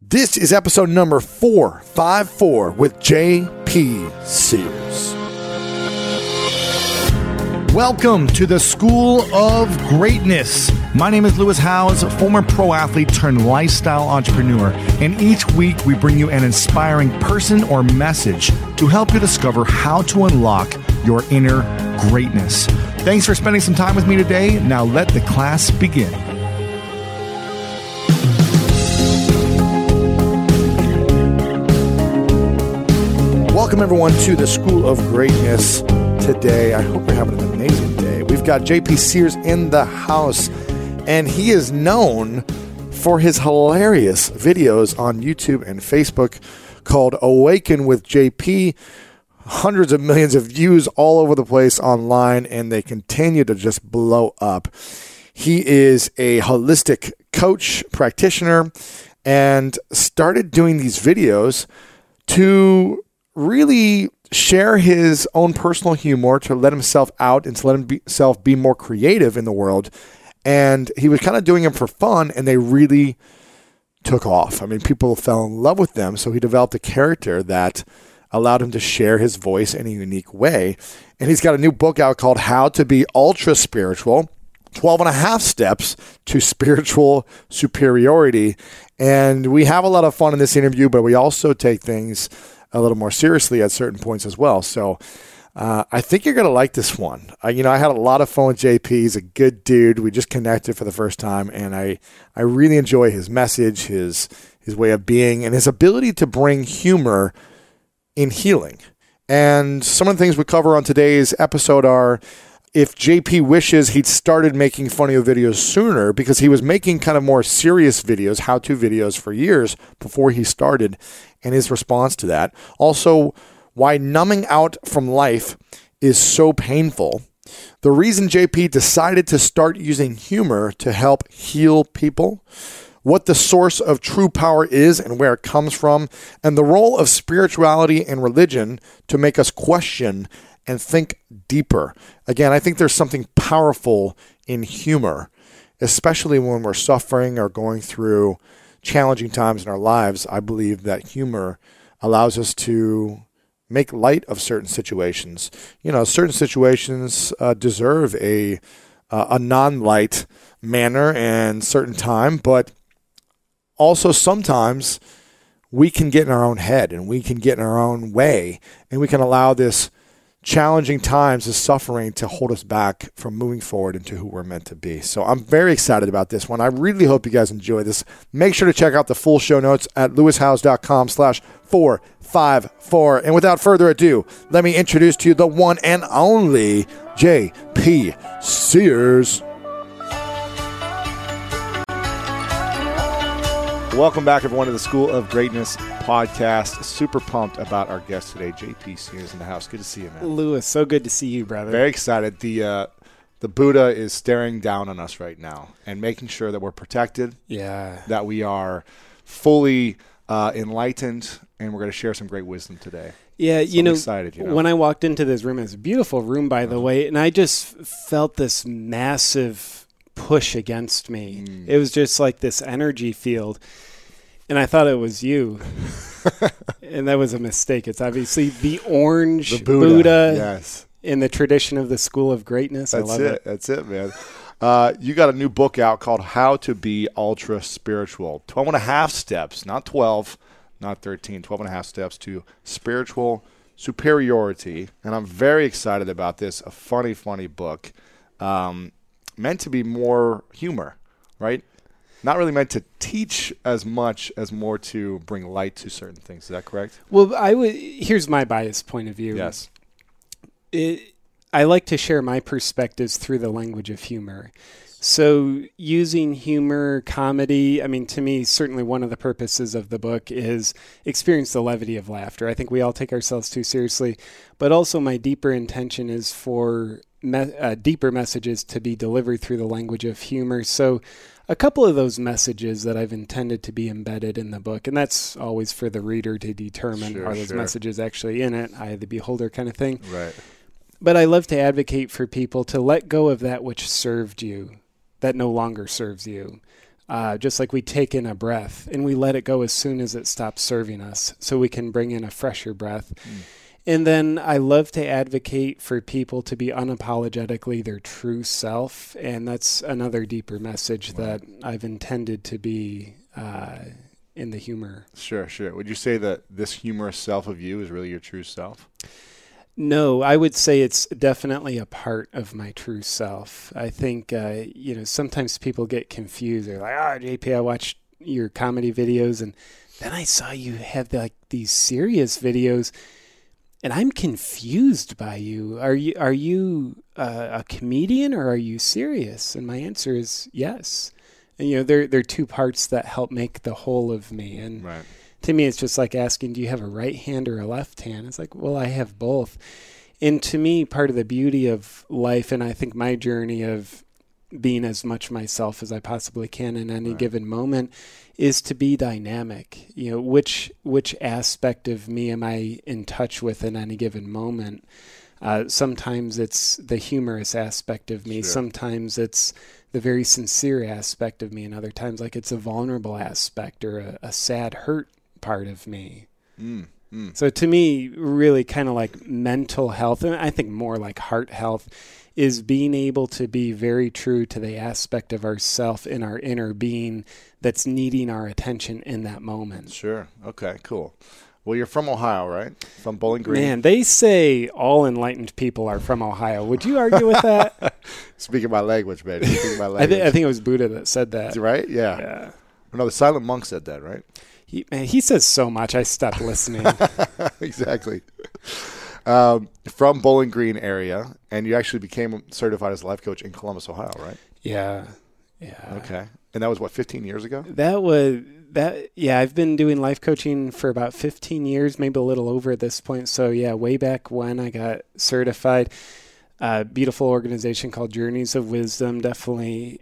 This is episode number 454 with J.P. Sears. Welcome to the School of Greatness. My name is Lewis Howes, former pro athlete turned lifestyle entrepreneur, and each week we bring you an inspiring person or message to help you discover how to unlock your inner greatness. Thanks for spending some time with me today. Now let the class begin. Welcome everyone to the School of Greatness today. I hope you're having an amazing day. We've got J.P. Sears in the house, and he is known for his hilarious videos on YouTube and Facebook called Awaken with JP. Hundreds of millions of views all over the place online, and they continue to just blow up. He is a holistic coach, practitioner, and started doing these videos to really share his own personal humor, to let himself out and to let himself be more creative in the world. And he was kind of doing them for fun, and they really took off. I mean, people fell in love with them, so he developed a character that allowed him to share his voice in a unique way. And he's got a new book out called How to Be Ultra Spiritual, 12 and a half Steps to Spiritual Superiority. And we have a lot of fun in this interview, but we also take things a little more seriously at certain points as well. So I think you're going to like this one. I had a lot of fun with JP. He's a good dude. We just connected for the first time, and I really enjoy his message, his way of being, and his ability to bring humor in healing. And some of the things we cover on today's episode are if JP wishes he'd started making funny videos sooner, because he was making kind of more serious videos, how-to videos for years before he started, and his response to that. Also, why numbing out from life is so painful. The reason JP decided to start using humor to help heal people. What the source of true power is and where it comes from. And the role of spirituality and religion to make us question and think deeper. Again, I think there's something powerful in humor, especially when we're suffering or going through challenging times in our lives. I believe that humor allows us to make light of certain situations. Certain situations deserve a non-light manner and certain time, but also sometimes we can get in our own head and we can get in our own way, and we can allow this challenging times, this suffering, to hold us back from moving forward into who we're meant to be. So I'm very excited about this one. I really hope you guys enjoy this. Make sure to check out the full show notes at lewishowes.com/454. And without further ado, let me introduce to you the one and only J.P. Sears. Welcome back, everyone, to the School of Greatness podcast. Super pumped about our guest today, J.P. Sears in the house. Good to see you, man. Lewis, so good to see you, brother. Very excited. The Buddha is staring down on us right now and making sure that we're protected. Yeah. That we are fully enlightened, and we're going to share some great wisdom today. Yeah, so I'm excited, when I walked into this room, it's a beautiful room, by the way, and I just felt this massive push against me. It was just like this energy field, and I thought it was you. And that was a mistake. It's obviously the orange the Buddha yes, in the tradition of the School of Greatness. That's I love it. That's it, man. You got a new book out called How to Be Ultra Spiritual. 12 and a half steps, not 12, not 13, 12 and a half steps to spiritual superiority. And I'm very excited about this. A funny book. Meant to be more humor, right? Not really meant to teach as much as more to bring light to certain things. Is that correct? Well, here's my biased point of view. Yes. I like to share my perspectives through the language of humor. So using humor, comedy, to me, certainly one of the purposes of the book is experience the levity of laughter. I think we all take ourselves too seriously, but also my deeper intention is for deeper messages to be delivered through the language of humor. So a couple of those messages that I've intended to be embedded in the book, and that's always for the reader to determine, are those messages actually in it, I, the beholder kind of thing. Right. But I love to advocate for people to let go of that which served you, that no longer serves you. just like we take in a breath and we let it go as soon as it stops serving us so we can bring in a fresher breath. And then I love to advocate for people to be unapologetically their true self. And that's another deeper message that I've intended to be in the humor. Sure. Would you say that this humorous self of you is really your true self? No, I would say it's definitely a part of my true self. I think, sometimes people get confused. They're like, JP, I watched your comedy videos and then I saw you have these serious videos and I'm confused by you. Are you a comedian or are you serious? And my answer is yes. And, there are two parts that help make the whole of me. And to me, it's just like asking, do you have a right hand or a left hand? It's like, well, I have both. And to me, part of the beauty of life, and I think my journey of being as much myself as I possibly can in any given moment, is to be dynamic. Which aspect of me am I in touch with in any given moment? Sometimes it's the humorous aspect of me. Sure. Sometimes it's the very sincere aspect of me. And other times, like it's a vulnerable aspect or a sad, hurt part of me. So to me, really kind of like mental health, and I think more like heart health, is being able to be very true to the aspect of ourself in our inner being that's needing our attention in that moment. Sure. Okay, cool. Well, you're from Ohio, right? From Bowling Green? Man, they say all enlightened people are from Ohio. Would you argue with that? Speaking my language, baby. Speaking my language. I think it was Buddha that said that. Right? Yeah. No, the silent monk said that, right? He says so much, I stopped listening. Exactly. From Bowling Green area, and you actually became certified as a life coach in Columbus, Ohio, right? Yeah. Okay. And that was, 15 years ago? I've been doing life coaching for about 15 years, maybe a little over at this point. So, way back when I got certified, beautiful organization called Journeys of Wisdom, definitely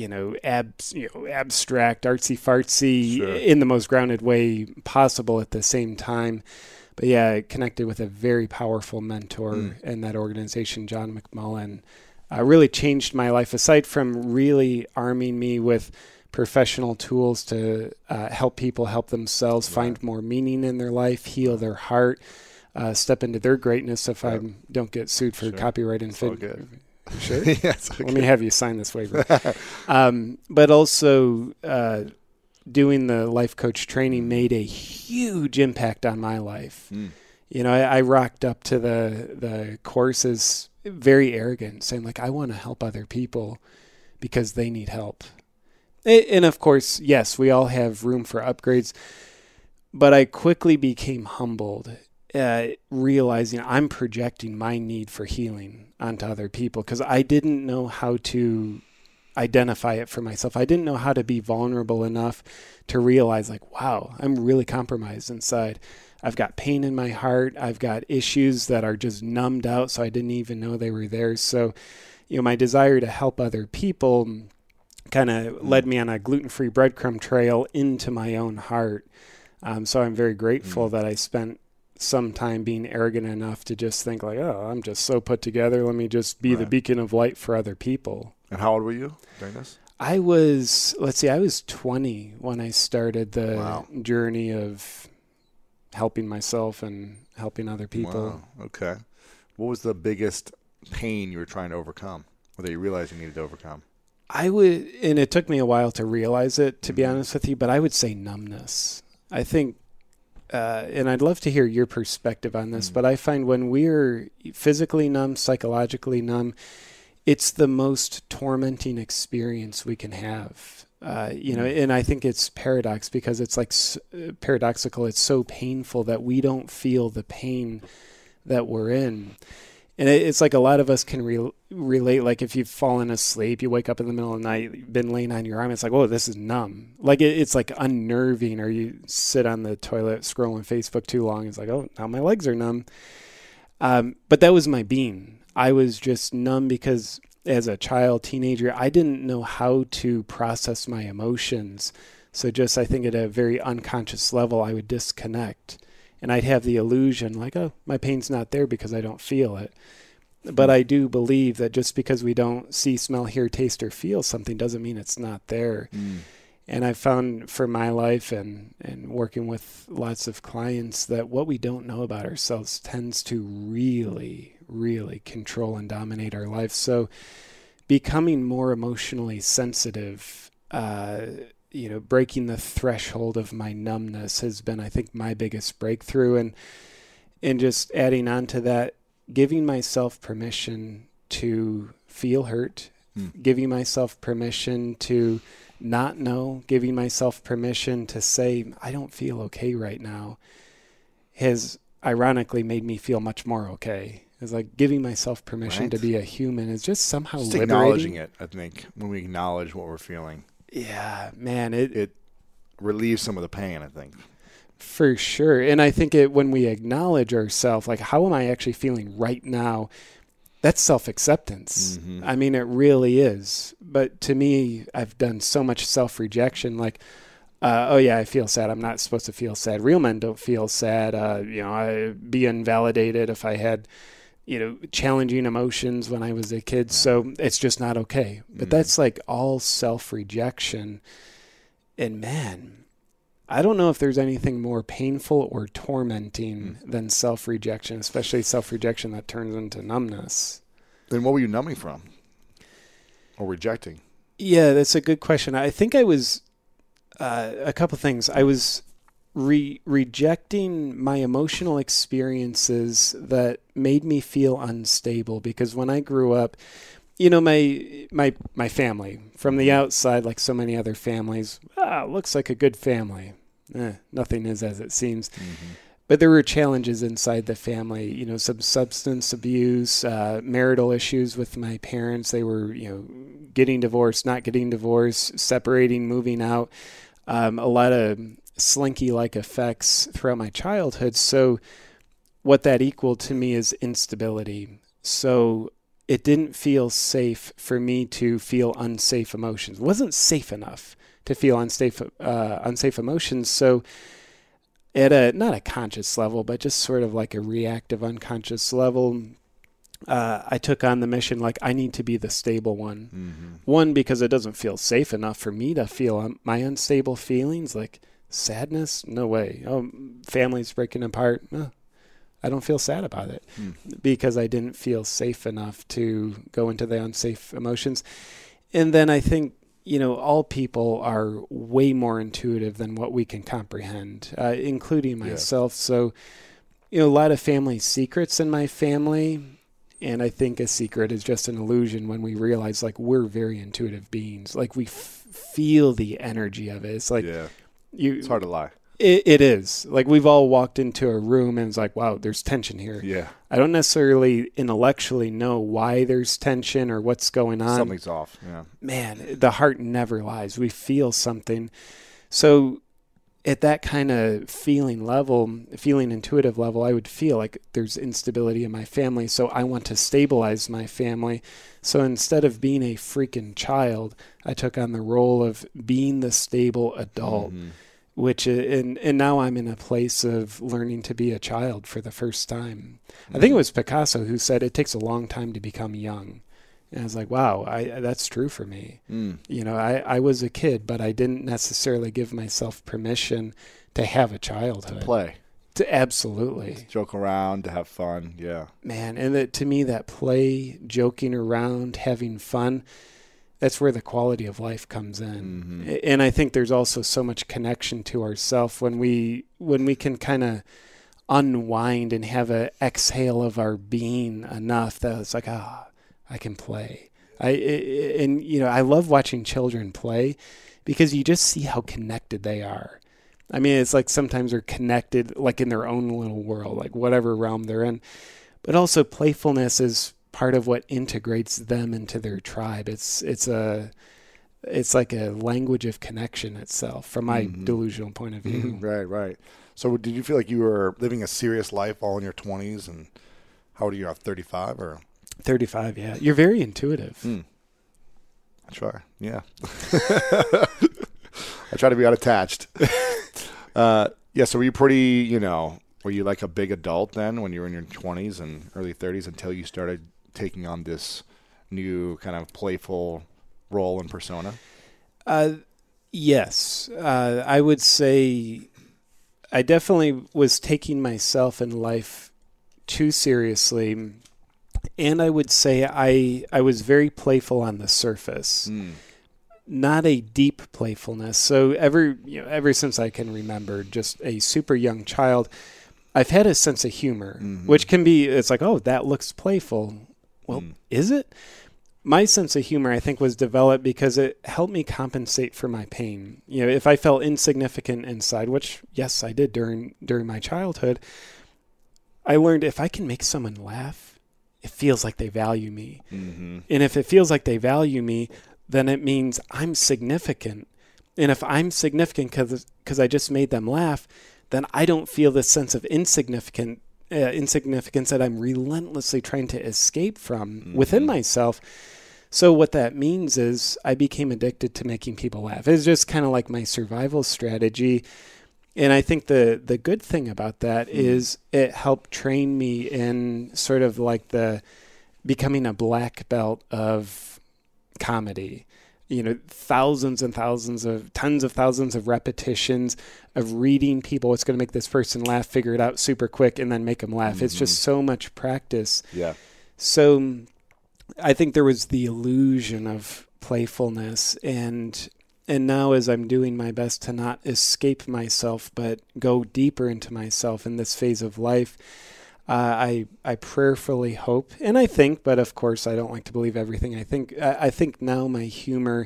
abstract, artsy-fartsy, sure, in the most grounded way possible at the same time. But I connected with a very powerful mentor in that organization, John McMullen. Really changed my life, aside from really arming me with professional tools to help people help themselves find more meaning in their life, heal their heart, step into their greatness if I don't get sued for copyright infringement. Sure. Yes. Okay. Let me have you sign this waiver. But also doing the life coach training made a huge impact on my life. I rocked up to the courses very arrogant, saying like, I want to help other people because they need help. And of course, yes, we all have room for upgrades, but I quickly became humbled, realizing I'm projecting my need for healing onto other people because I didn't know how to identify it for myself. I didn't know how to be vulnerable enough to realize like, wow, I'm really compromised inside. I've got pain in my heart. I've got issues that are just numbed out, so I didn't even know they were there. So, my desire to help other people kind of led me on a gluten-free breadcrumb trail into my own heart. So I'm very grateful that I spent some time being arrogant enough to just think like, oh, I'm just so put together. Let me just be the beacon of light for other people. And how old were you during this? I was 20 when I started the journey of helping myself and helping other people. Wow. Okay. What was the biggest pain you were trying to overcome, or that you realized you needed to overcome? And it took me a while to realize it, to be honest with you, but I would say numbness. I think, and I'd love to hear your perspective on this, but I find when we're physically numb, psychologically numb, it's the most tormenting experience we can have. And I think it's paradox because it's like paradoxical. It's so painful that we don't feel the pain that we're in. And it's like a lot of us can relate, like if you've fallen asleep, you wake up in the middle of the night, you've been laying on your arm, it's like, oh, this is numb. Like it's like unnerving, or you sit on the toilet scrolling Facebook too long. It's like, oh, now my legs are numb. But that was my being. I was just numb because as a child, teenager, I didn't know how to process my emotions. So just, I think at a very unconscious level, I would disconnect. And I'd have the illusion like, oh, my pain's not there because I don't feel it. But I do believe that just because we don't see, smell, hear, taste, or feel something doesn't mean it's not there. And I found for my life and working with lots of clients that what we don't know about ourselves tends to really, really control and dominate our life. So becoming more emotionally sensitive, breaking the threshold of my numbness has been, I think, my biggest breakthrough. And just adding on to that, giving myself permission to feel hurt, giving myself permission to not know, giving myself permission to say, I don't feel okay right now, has ironically made me feel much more okay. It's like giving myself permission to be a human is just somehow just liberating. Acknowledging it, I think, when we acknowledge what we're feeling. Yeah, man. It relieves some of the pain, I think. For sure. And I think when we acknowledge ourselves, like, how am I actually feeling right now? That's self-acceptance. Mm-hmm. I mean, it really is. But to me, I've done so much self-rejection. Like, oh yeah, I feel sad. I'm not supposed to feel sad. Real men don't feel sad. I'd be invalidated if I had, challenging emotions when I was a kid. Yeah. So it's just not okay. But that's like all self-rejection. And man, I don't know if there's anything more painful or tormenting than self-rejection, especially self-rejection that turns into numbness. Then what were you numbing from or rejecting? Yeah, that's a good question. I think I was a couple things. I was rejecting my emotional experiences that made me feel unstable, because when I grew up, my family from the outside, like so many other families, looks like a good family. Nothing is as it seems. Mm-hmm. But there were challenges inside the family, some substance abuse, marital issues with my parents. They were, getting divorced, not getting divorced, separating, moving out, a lot of slinky-like effects throughout my childhood. So what that equaled to me is instability. So it didn't feel safe for me to feel unsafe emotions. It wasn't safe enough to feel unsafe emotions. So at not a conscious level, but just sort of like a reactive unconscious level, I took on the mission, like, I need to be the stable one. Mm-hmm. One, because it doesn't feel safe enough for me to feel my unstable feelings, like sadness. No way. Oh, family's breaking apart. No, I don't feel sad about it because I didn't feel safe enough to go into the unsafe emotions. And then I think, all people are way more intuitive than what we can comprehend, including myself. Yeah. So, a lot of family secrets in my family. And I think a secret is just an illusion when we realize, like, we're very intuitive beings. Like, we feel the energy of it. It's like, it's hard to lie. It is. Like, we've all walked into a room and it's like, wow, there's tension here. Yeah. I don't necessarily intellectually know why there's tension or what's going on. Something's off. Yeah. Man, the heart never lies. We feel something. So at that kind of feeling intuitive level, I would feel like there's instability in my family. So I want to stabilize my family. So instead of being a freaking child, I took on the role of being the stable adult. Mm-hmm. Which and now I'm in a place of learning to be a child for the first time. I think it was Picasso who said it takes a long time to become young. And I was like, wow, that's true for me. I was a kid, but I didn't necessarily give myself permission to have a childhood. To play. Absolutely. To joke around, to have fun, yeah. Man, and to me, that play, joking around, having fun, that's where the quality of life comes in. Mm-hmm. And I think there's also so much connection to ourself when we can kind of unwind and have an exhale of our being enough that it's like, I can play. I love watching children play because you just see how connected they are. I mean, it's like sometimes they're connected like in their own little world, like whatever realm they're in. But also playfulness is part of what integrates them into their tribe. It's like a language of connection itself from my delusional point of view. Right. So did you feel like you were living a serious life all in your 20s? And how old are you? 35 or? 35, yeah. You're very intuitive. I try, yeah. I try to be unattached. So were you pretty, were you like a big adult then when you were in your 20s and early 30s until you started taking on this new kind of playful role and persona? Yes, I would say I definitely was taking myself and life too seriously, and I would say I was very playful on the surface, not a deep playfulness. So ever since I can remember, just a super young child, I've had a sense of humor, which can be, it's like, oh, that looks playful. Well, is it? My sense of humor, I think, was developed because it helped me compensate for my pain. If I felt insignificant inside, which, yes, I did during my childhood, I learned if I can make someone laugh, it feels like they value me. And if it feels like they value me, then it means I'm significant. And if I'm significant because I just made them laugh, then I don't feel this sense of insignificance that I'm relentlessly trying to escape from within myself. So what that means is I became addicted to making people laugh. It's just kind of like my survival strategy. And I think the good thing about that is it helped train me in sort of like the becoming a black belt of comedy. Thousands and thousands of tens of thousands of repetitions of reading people. What's going to make this person laugh, figure it out super quick, and then make them laugh. It's just so much practice. Yeah. So I think there was the illusion of playfulness, and now as I'm doing my best to not escape myself, but go deeper into myself in this phase of life, I prayerfully hope, and I think, but of course I don't like to believe everything I think. I think now my humor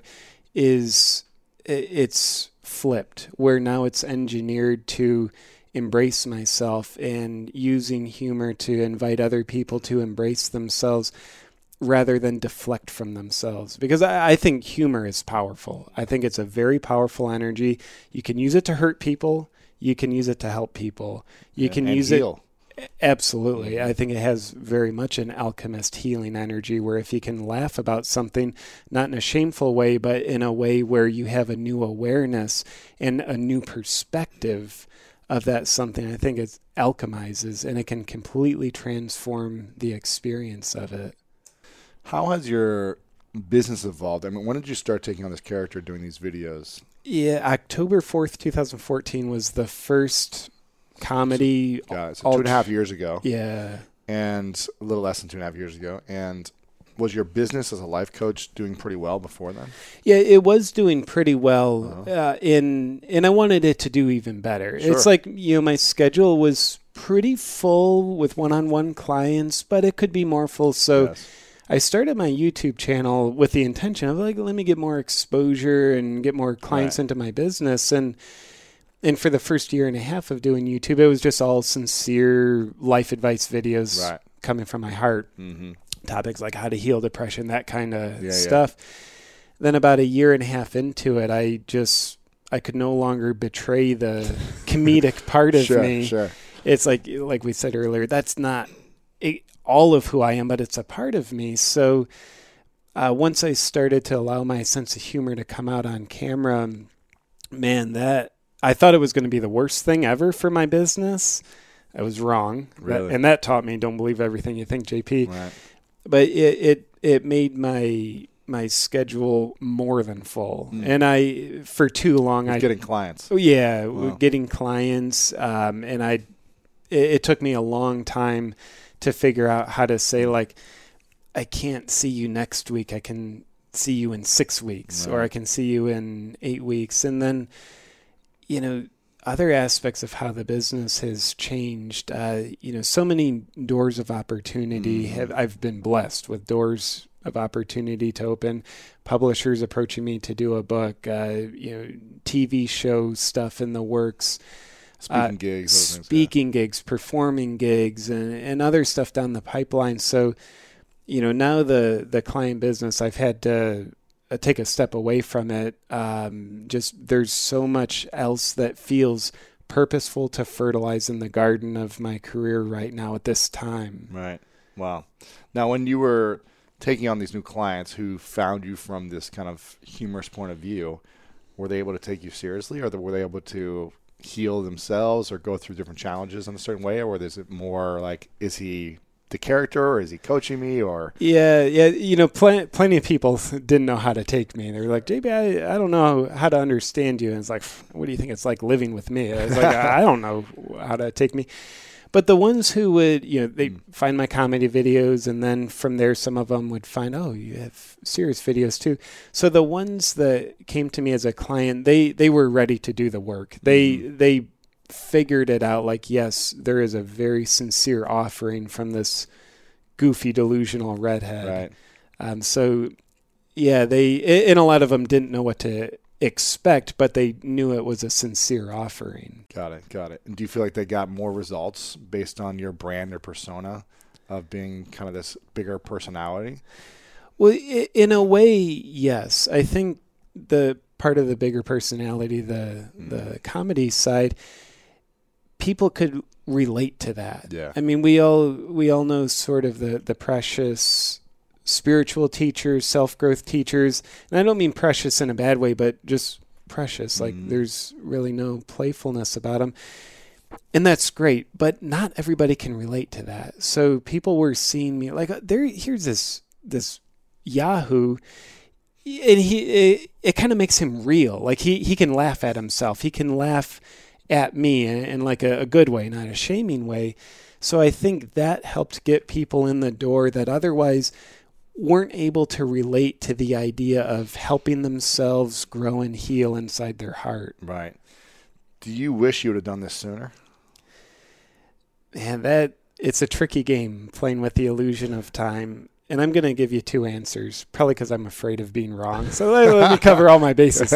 it's flipped, where now it's engineered to embrace myself and using humor to invite other people to embrace themselves rather than deflect from themselves. Because I think humor is powerful. I think it's a very powerful energy. You can use it to hurt people. You can use it to help people. You can use heal. Absolutely. I think it has very much an alchemist healing energy where if you can laugh about something, not in a shameful way, but in a way where you have a new awareness and a new perspective of that something, I think it alchemizes and it can completely transform the experience of it. How has your business evolved? I mean, when did you start taking on this character doing these videos? Yeah, October 4th, 2014 was the first comedy. So 2.5 years ago. Yeah. And a little less than 2.5 years ago. And was your business as a life coach doing pretty well before then? Yeah, it was doing pretty well. And I wanted it to do even better. Sure. It's like, my schedule was pretty full with one-on-one clients, but it could be more full. So yes. I started my YouTube channel with the intention of let me get more exposure and get more clients into my business. And for the first year and a half of doing YouTube, it was just all sincere life advice videos coming from my heart. Topics like how to heal depression, that kind of stuff. Then about a year and a half into it, I could no longer betray the comedic part of me. Sure. It's like we said earlier, that's not all of who I am, but it's a part of me. So once I started to allow my sense of humor to come out on camera, man, I thought it was going to be the worst thing ever for my business. I was wrong. Really? And that taught me, don't believe everything you think, JP. Right. But it made my schedule more than full. And for too long, getting clients. Oh yeah, getting clients. And it took me a long time to figure out how to say I can't see you next week. I can see you in 6 weeks, or I can see you in 8 weeks. And then, other aspects of how the business has changed, so many doors of opportunity I've been blessed with doors of opportunity to open, publishers approaching me to do a book, TV show stuff in the works, speaking gigs, performing gigs, and other stuff down the pipeline. So, now the client business, I've had to take a step away from it. Just there's so much else that feels purposeful to fertilize in the garden of my career right now at this time. Right. Wow. Now, when you were taking on these new clients who found you from this kind of humorous point of view, were they able to take you seriously, or were they able to heal themselves or go through different challenges in a certain way, or is it more like, is he the character, or is he coaching me, or? Yeah. Plenty of people didn't know how to take me. They were like, JB, I don't know how to understand you. And it's like, what do you think it's like living with me? I was like, I don't know how to take me. But the ones who would, they'd find my comedy videos, and then from there, some of them would find, oh, you have serious videos too. So the ones that came to me as a client, they were ready to do the work. They figured it out, like, yes, there is a very sincere offering from this goofy, delusional redhead. Right. And a lot of them didn't know what to expect, but they knew it was a sincere offering. Got it. And do you feel like they got more results based on your brand or persona of being kind of this bigger personality? Well, in a way, yes. I think the part of the bigger personality, the comedy side, people could relate to that. Yeah. I mean, we all know sort of the precious spiritual teachers, self-growth teachers. And I don't mean precious in a bad way, but just precious. Like there's really no playfulness about them. And that's great, but not everybody can relate to that. So people were seeing me like, here's this Yahoo, and it kind of makes him real. Like he can laugh at himself. He can laugh at me in like a good way, not a shaming way. So I think that helped get people in the door that otherwise weren't able to relate to the idea of helping themselves grow and heal inside their heart. Right. Do you wish you would have done this sooner? Man, it's a tricky game, playing with the illusion of time. And I'm going to give you two answers, probably because I'm afraid of being wrong. So let me cover all my bases.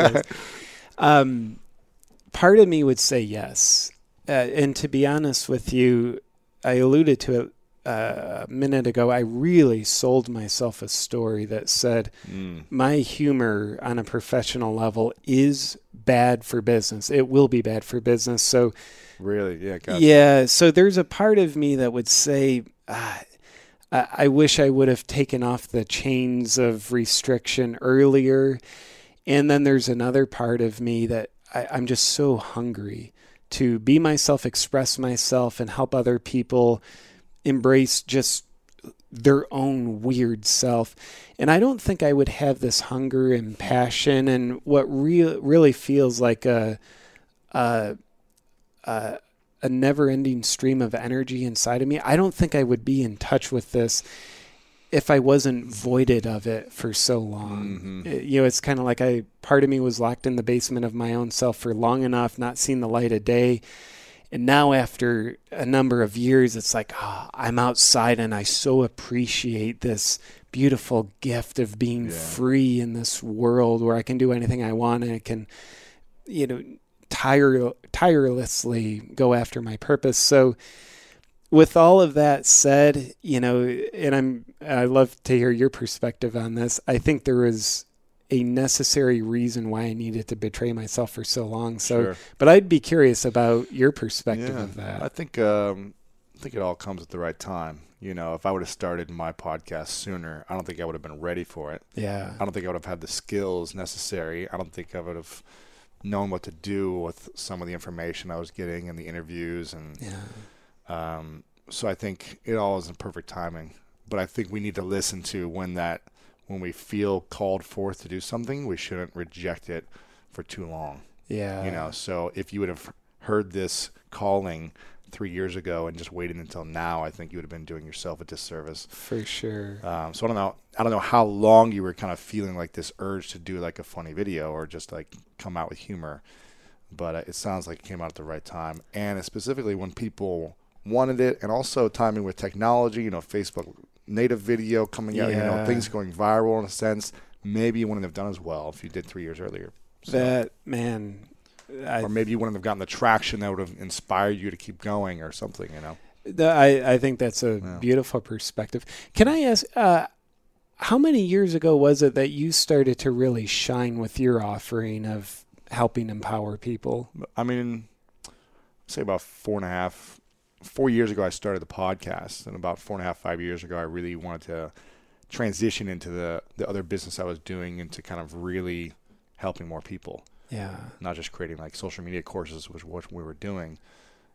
Part of me would say yes. And to be honest with you, I alluded to it a minute ago. I really sold myself a story that said my humor on a professional level is bad for business. It will be bad for business. So really, yeah, gotcha. Yeah. So there's a part of me that would say, I wish I would have taken off the chains of restriction earlier. And then there's another part of me that I'm just so hungry to be myself, express myself, and help other people embrace just their own weird self. And I don't think I would have this hunger and passion and what really feels like a never-ending stream of energy inside of me. I don't think I would be in touch with this if I wasn't voided of it for so long. It's kind of like part of me was locked in the basement of my own self for long enough, not seen the light of day. And now after a number of years, it's like, I'm outside and I so appreciate this beautiful gift of being free in this world where I can do anything I want and I can, tirelessly go after my purpose. So with all of that said, and I love to hear your perspective on this. I think there was a necessary reason why I needed to betray myself for so long. So, Sure. But I'd be curious about your perspective of that. I think it all comes at the right time. If I would have started my podcast sooner, I don't think I would have been ready for it. Yeah. I don't think I would have had the skills necessary. I don't think I would have known what to do with some of the information I was getting and the interviews. And so I think it all is in perfect timing. But I think we need to listen to when we feel called forth to do something, we shouldn't reject it for too long. Yeah. So if you would have heard this calling 3 years ago and just waited until now, I think you would have been doing yourself a disservice. For sure. So I don't know how long you were kind of feeling like this urge to do like a funny video or just like come out with humor, but it sounds like it came out at the right time, and specifically when people wanted it, and also timing with technology, Facebook native video coming out, things going viral in a sense. Maybe you wouldn't have done as well if you did 3 years earlier. So. Or maybe you wouldn't have gotten the traction that would have inspired you to keep going or something, I think that's a beautiful perspective. Can I ask, how many years ago was it that you started to really shine with your offering of helping empower people? I mean, say about 4 years ago I started the podcast, and about 4.5, 5 years ago I really wanted to transition into the other business I was doing into kind of really helping more people. Yeah. Not just creating like social media courses, which what we were doing,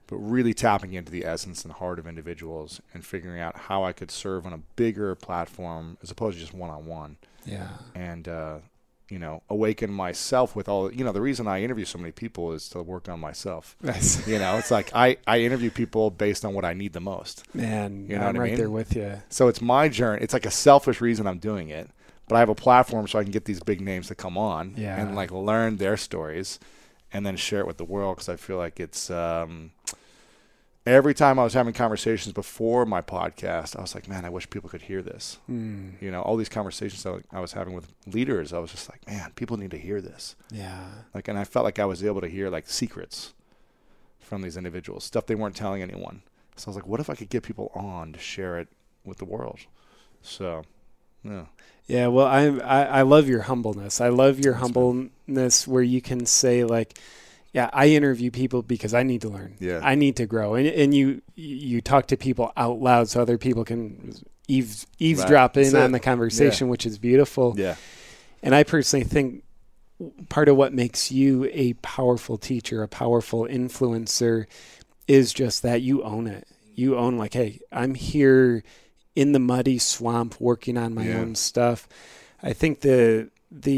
but really tapping into the essence and heart of individuals and figuring out how I could serve on a bigger platform as opposed to just one-on-one. Yeah. And, awaken myself with all, the reason I interview so many people is to work on myself. Nice. It's like I interview people based on what I need the most. Man, You know I'm what I right mean? there with you. So it's my journey. It's like a selfish reason I'm doing it, but I have a platform so I can get these big names to come on and like learn their stories and then share it with the world. Cause I feel like it's, every time I was having conversations before my podcast, I was like, man, I wish people could hear this. All these conversations that I was having with leaders, I was just like, man, people need to hear this. Yeah. And I felt like I was able to hear like secrets from these individuals, stuff they weren't telling anyone. So I was like, what if I could get people on to share it with the world? So, yeah. Yeah, well, I love your humbleness. I love your humbleness where you can say like, yeah, I interview people because I need to learn. Yeah. I need to grow. And you talk to people out loud so other people can eavesdrop in on the conversation, which is beautiful. Yeah. And I personally think part of what makes you a powerful teacher, a powerful influencer, is just that you own it. You own like, hey, I'm here in the muddy swamp working on my own stuff. I think I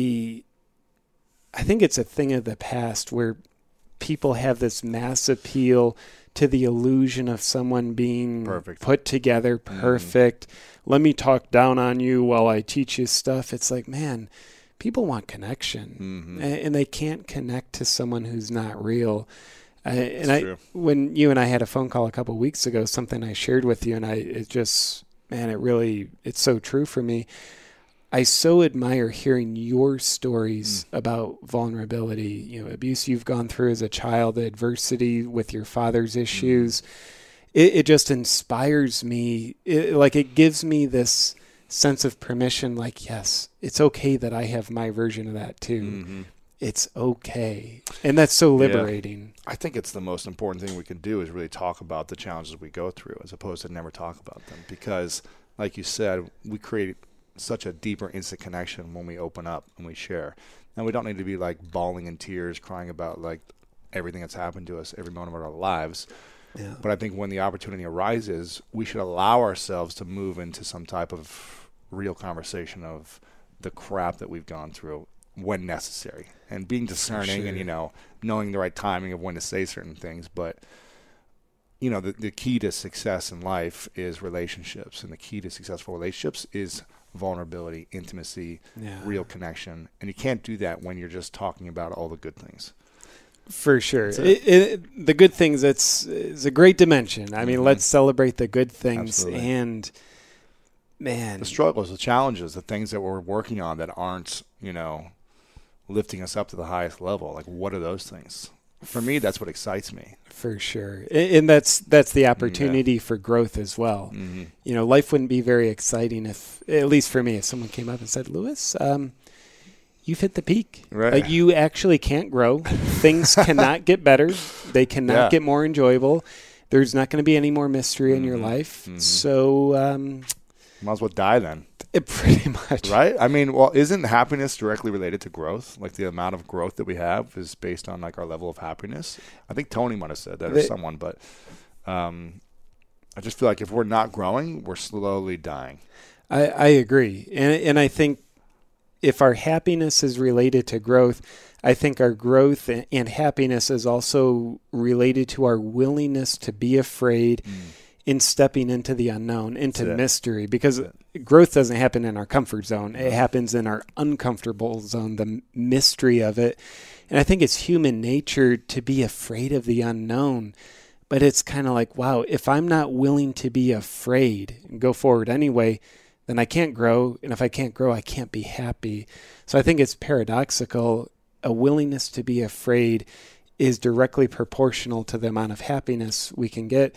think it's a thing of the past where people have this mass appeal to the illusion of someone being perfect, put together, perfect. Let me talk down on you while I teach you stuff. It's like, man, people want connection, and they can't connect to someone who's not real. When you and I had a phone call a couple of weeks ago, something I shared with you, and it's so true for me. I so admire hearing your stories about vulnerability, abuse you've gone through as a child, adversity with your father's issues. It just inspires me. It gives me this sense of permission, like, yes, it's okay that I have my version of that too. It's okay. And that's so liberating. I think it's the most important thing we can do is really talk about the challenges we go through as opposed to never talk about them. Because, like you said, we create such a deeper instant connection when we open up and we share. And we don't need to be like bawling in tears, crying about like everything that's happened to us every moment of our lives. Yeah. But I think when the opportunity arises, we should allow ourselves to move into some type of real conversation of the crap that we've gone through when necessary, and being discerning and, knowing the right timing of when to say certain things. But, the key to success in life is relationships, and the key to successful relationships is vulnerability, intimacy, real connection. And you can't do that when you're just talking about all the good things. For sure. The good things, it's a great dimension. I mean, let's celebrate the good things. Absolutely. And, man. The struggles, the challenges, the things that we're working on that aren't, lifting us up to the highest level. Like, what are those things? For me, that's what excites me. For sure. And that's the opportunity for growth as well. Life wouldn't be very exciting if, at least for me, if someone came up and said, Lewis, you've hit the peak. Right. You actually can't grow. Things cannot get better. They cannot get more enjoyable. There's not going to be any more mystery in your life. So might as well die then. Pretty much. Right? I mean, well, isn't happiness directly related to growth? Like the amount of growth that we have is based on like our level of happiness. I think Tony might have said that or someone, but I just feel like if we're not growing, we're slowly dying. I agree. And I think if our happiness is related to growth, I think our growth and happiness is also related to our willingness to be afraid in stepping into the unknown, into mystery, because growth doesn't happen in our comfort zone. It happens in our uncomfortable zone, the mystery of it. And I think it's human nature to be afraid of the unknown. But it's kind of like, wow, if I'm not willing to be afraid and go forward anyway, then I can't grow. And if I can't grow, I can't be happy. So I think it's paradoxical. A willingness to be afraid is directly proportional to the amount of happiness we can get.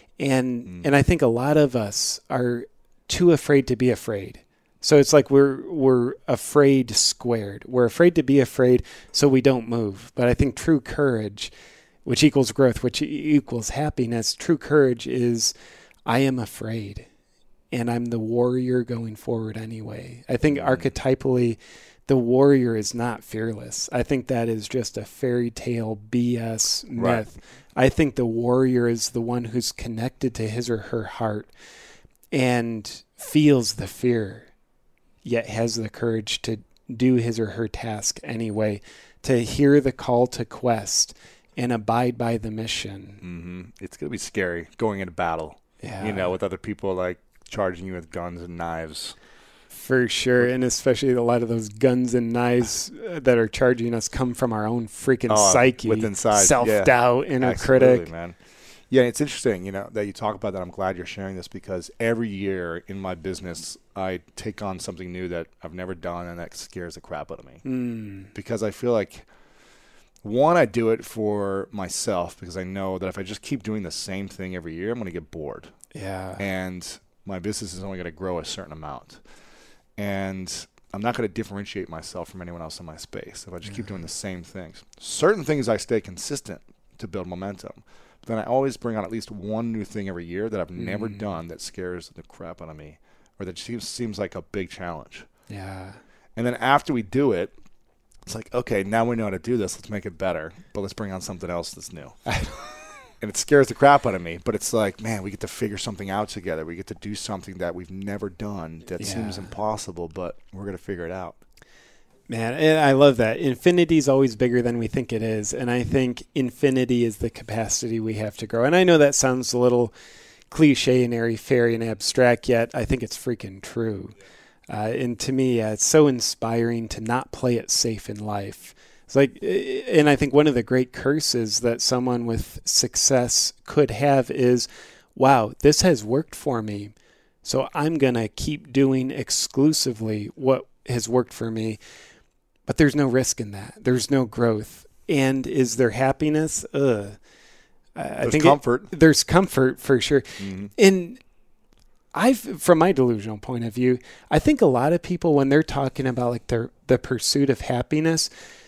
And I think a lot of us are too afraid to be afraid. So it's like we're afraid squared. We're afraid to be afraid, so we don't move. But I think true courage, which equals growth, which equals happiness, true courage is, I am afraid, and I'm the warrior going forward anyway. I think archetypally, the warrior is not fearless. I think that is just a fairy tale BS myth. Right. I think the warrior is the one who's connected to his or her heart and feels the fear, yet has the courage to do his or her task anyway, to hear the call to quest and abide by the mission. Mm-hmm. It's going to be scary going into battle, with other people like charging you with guns and knives. For sure, and especially a lot of those guns and knives that are charging us come from our own freaking psyche, within inside, self-doubt, inner critic. Man. Yeah, it's interesting, that you talk about that. I'm glad you're sharing this because every year in my business, I take on something new that I've never done and that scares the crap out of me. Because I feel like, one, I do it for myself because I know that if I just keep doing the same thing every year, I'm going to get bored. Yeah. And my business is only going to grow a certain amount. And I'm not going to differentiate myself from anyone else in my space if I just keep doing the same things. Certain things I stay consistent to build momentum. But then I always bring on at least one new thing every year that I've never done that scares the crap out of me or that seems like a big challenge. Yeah. And then after we do it, it's like, okay, now we know how to do this. Let's make it better. But let's bring on something else that's new. And it scares the crap out of me. But it's like, man, we get to figure something out together. We get to do something that we've never done that seems impossible, but we're going to figure it out. Man, and I love that. Infinity is always bigger than we think it is. And I think infinity is the capacity we have to grow. And I know that sounds a little cliche and airy-fairy and abstract, yet I think it's freaking true. And to me, it's so inspiring to not play it safe in life. It's like, and I think one of the great curses that someone with success could have is, wow, this has worked for me, so I'm going to keep doing exclusively what has worked for me. But there's no risk in that. There's no growth. And is there happiness? I think comfort. There's comfort for sure. Mm-hmm. And from my delusional point of view, I think a lot of people, when they're talking about like the pursuit of happiness,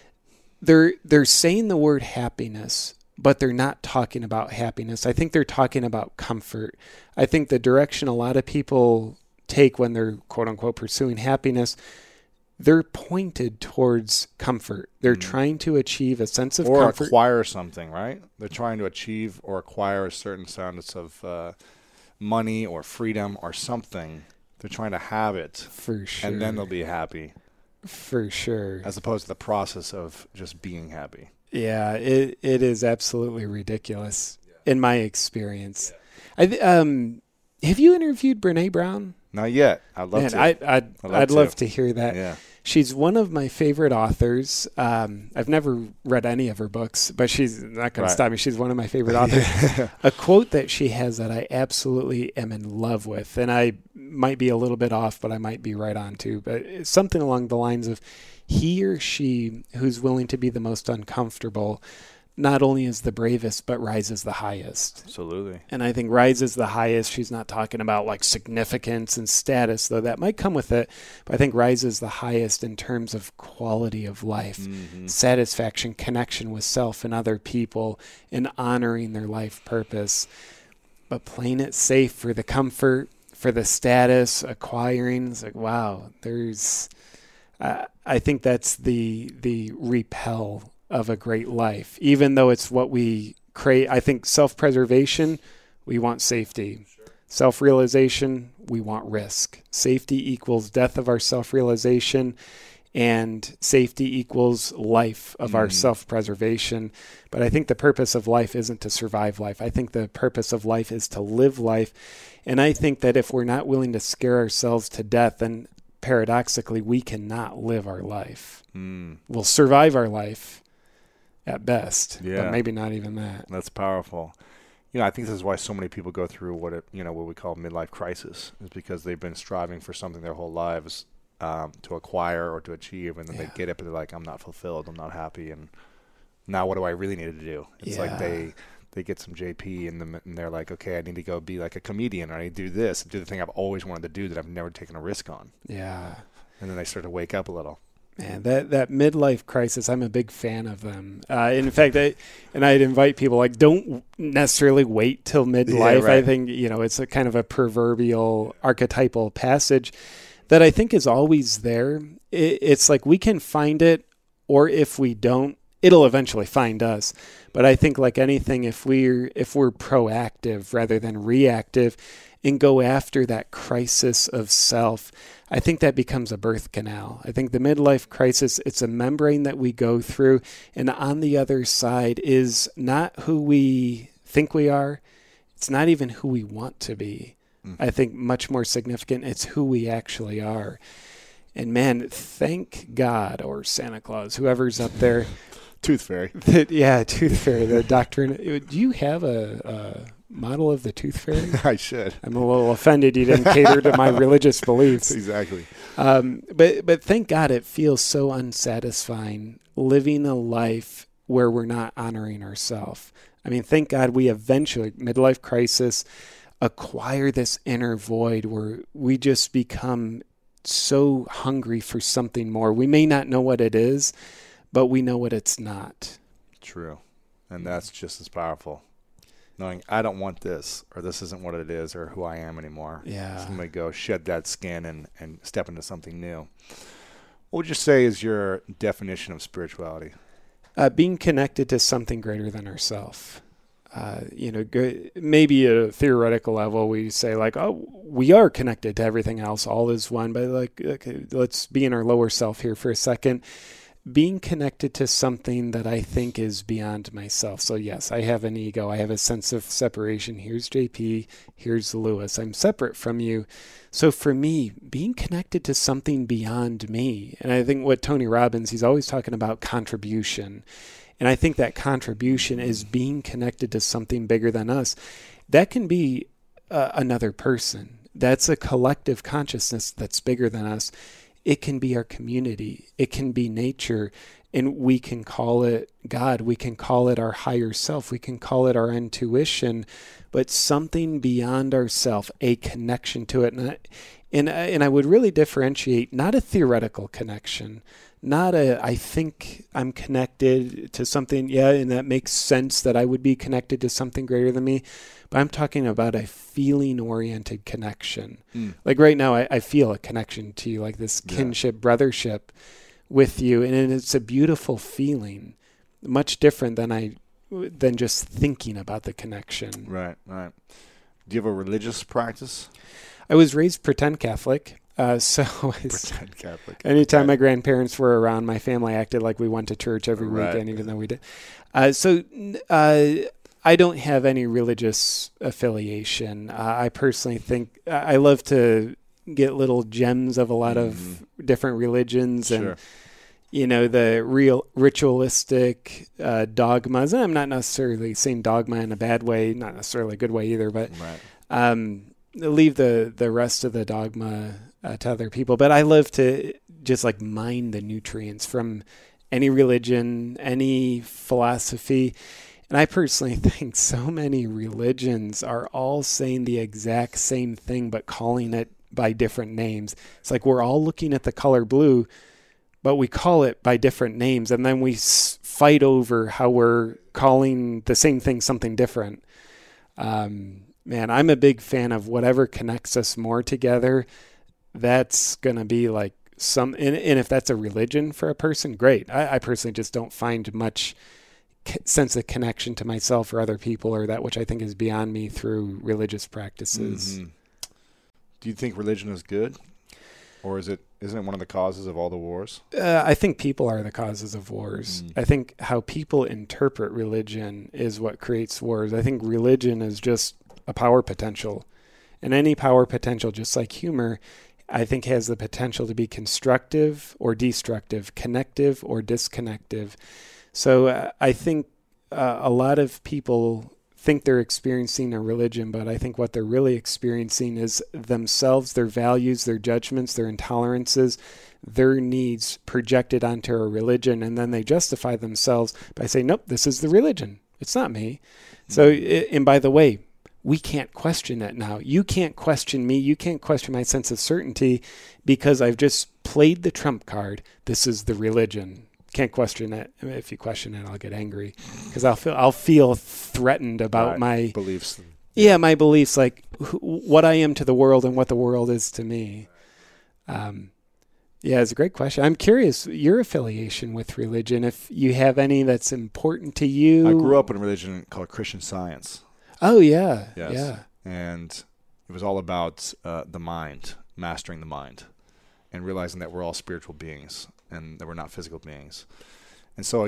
they're saying the word happiness, but they're not talking about happiness. I think they're talking about comfort. I think the direction a lot of people take when they're quote unquote pursuing happiness, they're pointed towards comfort. They're trying to achieve a sense of comfort. Or acquire something, right? They're trying to achieve or acquire a certain sense of money or freedom or something. They're trying to have it. For sure. And then they'll be happy. For sure. As opposed to the process of just being happy. Yeah, it is absolutely ridiculous in my experience. Yeah. Have you interviewed Brené Brown? Not yet. I'd love to. I'd love to hear that. Yeah. She's one of my favorite authors. I've never read any of her books, but she's not going to stop me. She's one of my favorite authors. A quote that she has that I absolutely am in love with, and I might be a little bit off, but I might be right on too. But it's something along the lines of, he or she who's willing to be the most uncomfortable not only is the bravest, but rises the highest. Absolutely. And I think rises the highest, she's not talking about like significance and status, though that might come with it. But I think rises the highest in terms of quality of life, satisfaction, connection with self and other people, and honoring their life purpose. But playing it safe for the comfort, for the status, acquiring, it's like, wow, there's, I think that's the repel of a great life, even though it's what we create. I think self-preservation, we want safety. Sure. Self-realization, we want risk. Safety equals death of our self-realization, and safety equals life of our self-preservation. But I think the purpose of life isn't to survive life. I think the purpose of life is to live life. And I think that if we're not willing to scare ourselves to death, then paradoxically, we cannot live our life. We'll survive our life at best, but maybe not even that. That's powerful. I think this is why so many people go through what we call midlife crisis, is because they've been striving for something their whole lives to acquire or to achieve, and then they get up and they're like, I'm not fulfilled, I'm not happy, and now what do I really need to do? It's like they get some JP and they're like, okay, I need to go be like a comedian, or I need to do this, do the thing I've always wanted to do that I've never taken a risk on. Yeah. And then they start to wake up a little. Man, that midlife crisis, I'm a big fan of them. In fact, I'd invite people, like, don't necessarily wait till midlife. Yeah, right. I think, it's a kind of a proverbial archetypal passage that I think is always there. it's like we can find it, or if we don't, it'll eventually find us. But I think like anything, if we're proactive rather than reactive and go after that crisis of self, I think that becomes a birth canal. I think the midlife crisis, it's a membrane that we go through, and on the other side is not who we think we are. It's not even who we want to be. I think much more significant, it's who we actually are. And man, thank God, or Santa Claus, whoever's up there. Tooth Fairy. Tooth Fairy, the doctrine. Do you have a model of the Tooth Fairy? I should. I'm a little offended you didn't cater to my religious beliefs. Exactly. But thank God it feels so unsatisfying living a life where we're not honoring ourselves. I mean, thank God we eventually, midlife crisis, acquire this inner void where we just become so hungry for something more. We may not know what it is, but we know what it's not. True. And that's just as powerful. Knowing I don't want this, or this isn't what it is, or who I am anymore. Yeah. So I'm going to go shed that skin and step into something new. What would you say is your definition of spirituality? Being connected to something greater than ourselves. Maybe at a theoretical level, we say like, oh, we are connected to everything else. All is one. But like, okay, let's be in our lower self here for a second. Being connected to something that I think is beyond myself. So yes, I have an ego. I have a sense of separation. Here's JP. Here's Lewis. I'm separate from you. So for me, being connected to something beyond me, and I think what Tony Robbins, he's always talking about contribution. And I think that contribution is being connected to something bigger than us. That can be another person. That's a collective consciousness that's bigger than us. It can be our community. It can be nature. And we can call it God. We can call it our higher self. We can call it our intuition. But something beyond ourself, a connection to it. And I would really differentiate, not a theoretical connection, not I think I'm connected to something, yeah, and that makes sense that I would be connected to something greater than me. But I'm talking about a feeling-oriented connection. Like right now, I feel a connection to you, like this kinship, brothership with you. And it's a beautiful feeling, much different than just thinking about the connection. Right. Do you have a religious practice? I was raised pretend Catholic. Pretend Catholic. Anytime my grandparents were around, my family acted like we went to church every weekend, even though we did. I don't have any religious affiliation. I personally think I love to get little gems of a lot of different religions and, the real ritualistic dogmas. And I'm not necessarily saying dogma in a bad way, not necessarily a good way either, but leave the rest of the dogma to other people. But I love to just like mine the nutrients from any religion, any philosophy. And I personally think so many religions are all saying the exact same thing, but calling it by different names. It's like we're all looking at the color blue, but we call it by different names. And then we fight over how we're calling the same thing something different. Man, I'm a big fan of whatever connects us more together. That's going to be like and if that's a religion for a person, great. I personally just don't find much sense of connection to myself or other people or that which I think is beyond me through religious practices. Do you think religion is good? Or isn't it one of the causes of all the wars? I think people are the causes of wars. I think how people interpret religion is what creates wars. I think religion is just a power potential. And any power potential, just like humor, I think has the potential to be constructive or destructive, connective or disconnective. So I think a lot of people think they're experiencing a religion, but I think what they're really experiencing is themselves, their values, their judgments, their intolerances, their needs projected onto a religion, and then they justify themselves by saying, nope, this is the religion. It's not me. So, and by the way, we can't question it now. You can't question me. You can't question my sense of certainty because I've just played the trump card. This is the religion. Can't question it. If you question it, I'll get angry because I'll feel threatened about my beliefs. Yeah, my beliefs, like what I am to the world and what the world is to me. Yeah, it's a great question. I'm curious your affiliation with religion, if you have any that's important to you. I grew up in a religion called Christian Science. Oh, yeah. Yes. Yeah. And it was all about the mind, mastering the mind, and realizing that we're all spiritual beings and that we're not physical beings. And so,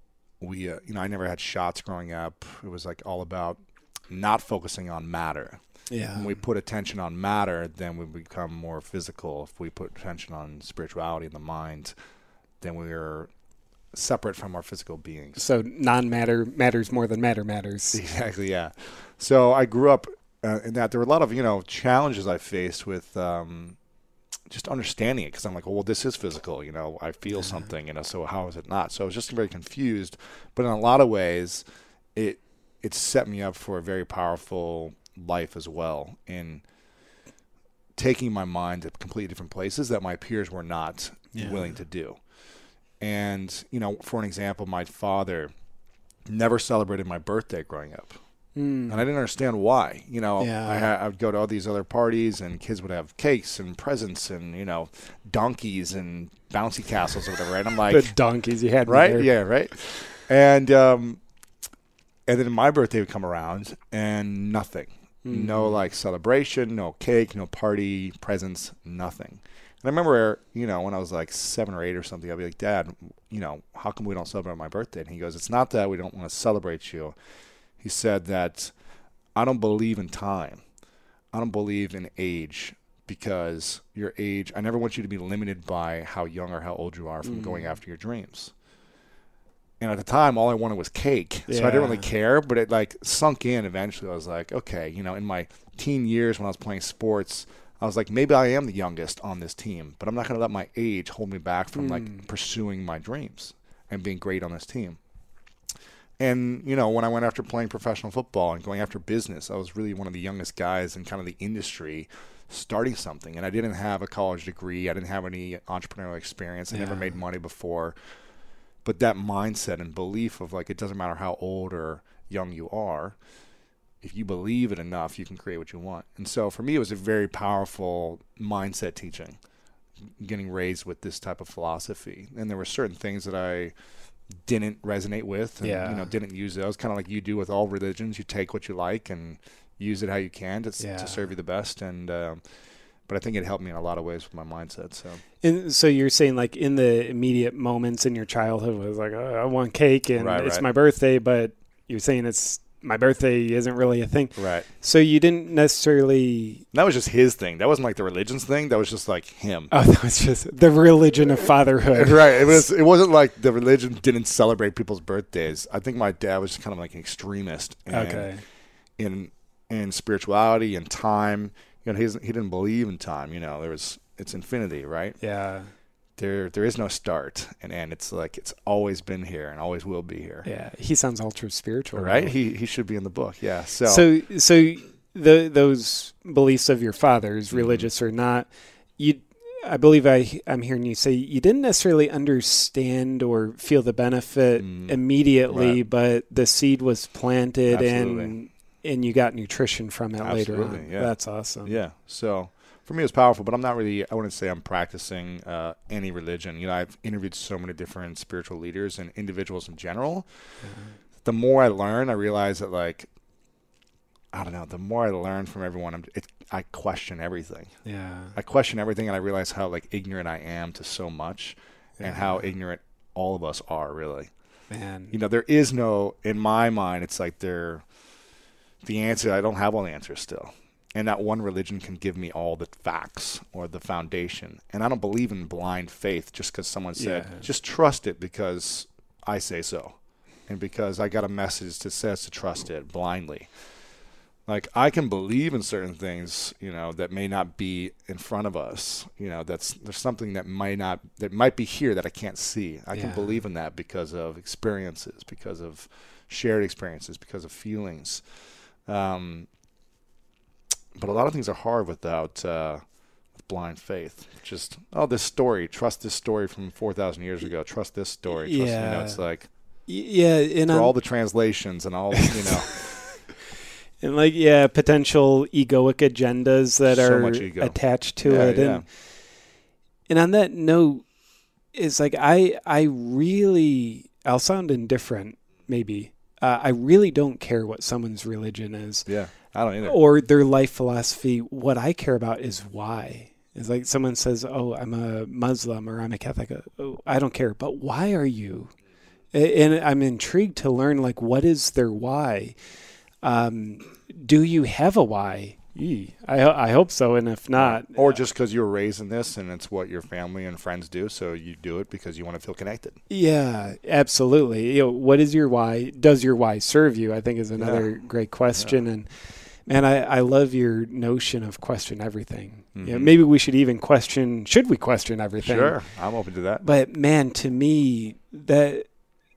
I never had shots growing up. It was like all about not focusing on matter. Yeah. When we put attention on matter, then we become more physical. If we put attention on spirituality and the mind, then we're separate from our physical beings. So non-matter matters more than matter matters. Exactly, yeah. So I grew up in that. There were a lot of, challenges I faced with just understanding it, because I'm like, well, this is physical, I feel something, so how is it not? So I was just very confused. But in a lot of ways, it set me up for a very powerful life as well, in taking my mind to completely different places that my peers were not willing to do. And, for an example, my father never celebrated my birthday growing up. And I didn't understand why. I would go to all these other parties, and kids would have cakes and presents and, donkeys and bouncy castles or whatever. Right? I'm like, the donkeys you had, right? Yeah, right. And then my birthday would come around, and nothing. No celebration, no cake, no party, presents, nothing. And I remember, when I was like 7 or 8 or something, I'd be like, Dad, how come we don't celebrate my birthday? And he goes, it's not that we don't want to celebrate you. He said that I don't believe in time. I don't believe in age, because your age, I never want you to be limited by how young or how old you are from going after your dreams. And at the time, all I wanted was cake. So I didn't really care, but it sunk in eventually. I was like, okay, in my teen years when I was playing sports, I was like, maybe I am the youngest on this team, but I'm not going to let my age hold me back from pursuing my dreams and being great on this team. And, when I went after playing professional football and going after business, I was really one of the youngest guys in kind of the industry starting something. And I didn't have a college degree. I didn't have any entrepreneurial experience. I never made money before. But that mindset and belief of it doesn't matter how old or young you are, if you believe it enough, you can create what you want. And so for me, it was a very powerful mindset teaching, getting raised with this type of philosophy. And there were certain things that I didn't resonate with and didn't use those, kind of like you do with all religions. You take what you like and use it how you can to serve you the best. And but I think it helped me in a lot of ways with my mindset. So you're saying in the immediate moments in your childhood was like, oh, I want cake and it's my birthday, but you're saying my birthday isn't really a thing. Right. So you didn't necessarily... That was just his thing. That wasn't the religions thing. That was just him. Oh, that was just the religion of fatherhood. Right. It wasn't like the religion didn't celebrate people's birthdays. I think my dad was just kind of an extremist in spirituality and time. He didn't believe in time. It's infinity, right? Yeah. There is no start and end. It's it's always been here and always will be here. Yeah, he sounds ultra spiritual, right? He should be in the book. Yeah. So those beliefs of your father's, religious or not, I believe I'm hearing you say you didn't necessarily understand or feel the benefit immediately, but the seed was planted and you got nutrition from it later on. Yeah. That's awesome. Yeah. So for me, it was powerful, but I'm not really, I wouldn't say I'm practicing any religion. I've interviewed so many different spiritual leaders and individuals in general. The more I learn, I realize that the more I learn from everyone, I question everything. Yeah. I question everything, and I realize how ignorant I am to so much and how ignorant all of us are, really. Man. There is no, in my mind, it's the answer, I don't have all the answers still. And not one religion can give me all the facts or the foundation. And I don't believe in blind faith just because someone said, just trust it because I say so. And because I got a message that says to trust it blindly. I can believe in certain things, that may not be in front of us. There's something that might be here that I can't see. I can believe in that because of experiences, because of shared experiences, because of feelings. But a lot of things are hard without blind faith. Just, this story. Trust this story from 4,000 years ago. Trust this story. Trust, it's for all the translations and all, And potential egoic agendas that are attached to it. And And on that note, it's like I'll sound indifferent maybe. I really don't care what someone's religion is. Yeah, I don't either. Or their life philosophy. What I care about is why. It's like someone says, "Oh, I'm a Muslim," or "I'm a Catholic." Oh, I don't care, but why are you? And I'm intrigued to learn, like, what is their why? Do you have a why? I hope so, and if not... Or just because you were raised in this and it's what your family and friends do, so you do it because you want to feel connected. Yeah, absolutely. What is your why? Does your why serve you? I think is another great question. And man, I love your notion of question everything. Mm-hmm. Maybe we should even should we question everything? Sure, I'm open to that. But man, to me, that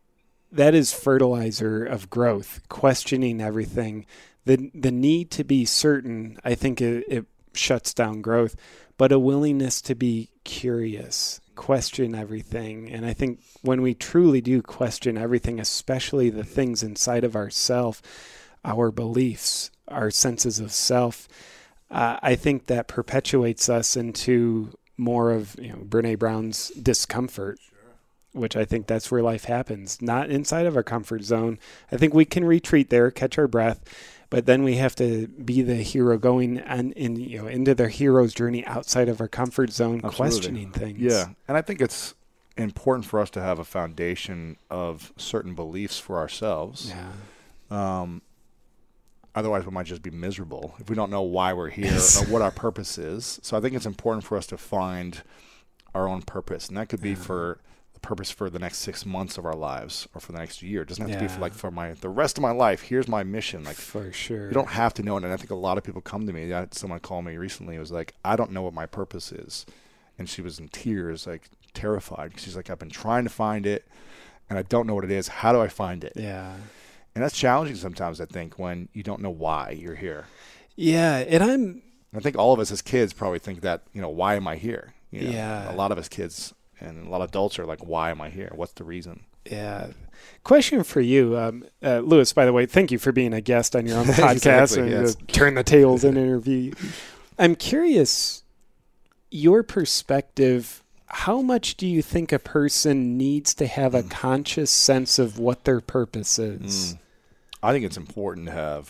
is fertilizer of growth, questioning everything. The need to be certain, I think it shuts down growth, but a willingness to be curious, question everything. And I think when we truly do question everything, especially the things inside of ourself, our beliefs, our senses of self, I think that perpetuates us into more of Brene Brown's discomfort. Which I think that's where life happens, not inside of our comfort zone. I think we can retreat there, catch our breath, but then we have to be the hero going into their hero's journey outside of our comfort zone, Absolutely. Questioning things. Yeah, and I think it's important for us to have a foundation of certain beliefs for ourselves. Yeah. Otherwise, we might just be miserable if we don't know why we're here or what our purpose is. So I think it's important for us to find our own purpose, and that could be for purpose for the next 6 months of our lives or for the next year. It doesn't have to be for the rest of my life. Here's my mission. Like, for sure. You don't have to know it. And I think a lot of people come to me. Someone called me recently. It was like, I don't know what my purpose is. And she was in tears, like terrified. She's like, I've been trying to find it and I don't know what it is. How do I find it? Yeah. And that's challenging sometimes, I think, when you don't know why you're here. Yeah. And I think all of us as kids probably think that, why am I here? Yeah. A lot of us kids and a lot of adults are like, why am I here? What's the reason? Yeah. Question for you, Lewis, by the way, thank you for being a guest on your own podcast and turn the tables and interview. I'm curious, your perspective, how much do you think a person needs to have a conscious sense of what their purpose is? I think it's important to have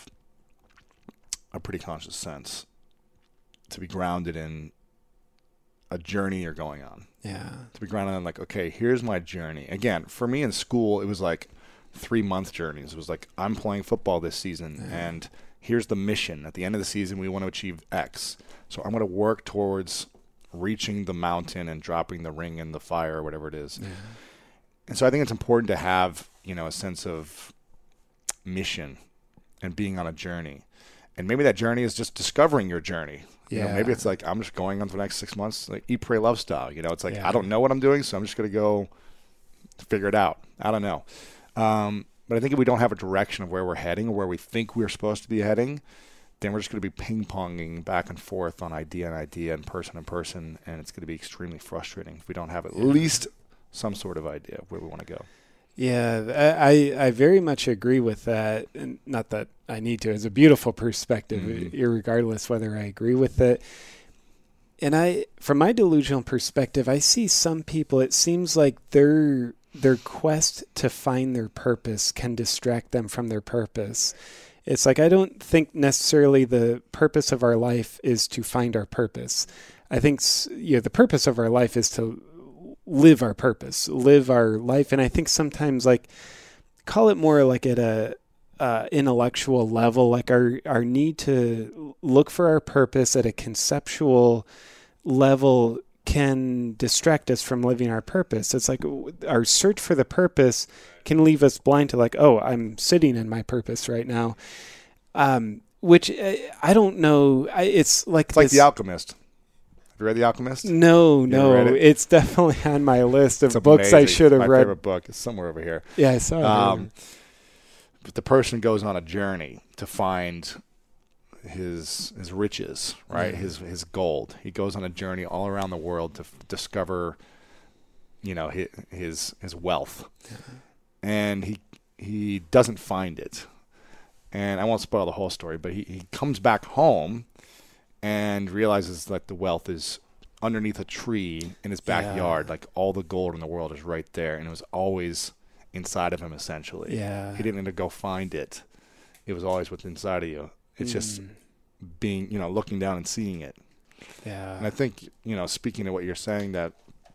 a pretty conscious sense, to be grounded in a journey you're going on. Yeah. To be grounded on like, okay, here's my journey. Again, for me in school, it was like 3-month journeys. It was like, I'm playing football this season and here's the mission. At the end of the season, we want to achieve X. So I'm going to work towards reaching the mountain and dropping the ring in the fire or whatever it is. Yeah. And so I think it's important to have, a sense of mission and being on a journey. And maybe that journey is just discovering your journey. Maybe it's like, I'm just going on for the next 6 months, like eat, pray, love style. It's like, I don't know what I'm doing, so I'm just going to go figure it out. I don't know. But I think if we don't have a direction of where we're heading or where we think we're supposed to be heading, then we're just going to be ping-ponging back and forth on idea and person, and it's going to be extremely frustrating if we don't have at least some sort of idea of where we want to go. Yeah, I very much agree with that. And not that I need to. It's a beautiful perspective, irregardless whether I agree with it. And from my delusional perspective, I see some people, it seems like their quest to find their purpose can distract them from their purpose. It's like, I don't think necessarily the purpose of our life is to find our purpose. I think the purpose of our life is to live our purpose, live our life. And I think sometimes, like, call it more like at a intellectual level, like our need to look for our purpose at a conceptual level can distract us from living our purpose. It's like our search for the purpose can leave us blind to like, oh, I'm sitting in my purpose right now. Which I don't know. It's like The Alchemist. Have you read The Alchemist? No. It's definitely on my list of books I should have read. My favorite book is somewhere over here. Yeah, I saw it. But the person goes on a journey to find his riches, right? His gold. He goes on a journey all around the world to discover, his wealth. Yeah. And he doesn't find it. And I won't spoil the whole story, but he comes back home and realizes that the wealth is underneath a tree in his backyard. Like all the gold in the world is right there, and it was always inside of him. Essentially, he didn't need to go find it. It was always what's inside of you. It's just being, looking down and seeing it. Yeah. And I think, speaking to what you're saying, that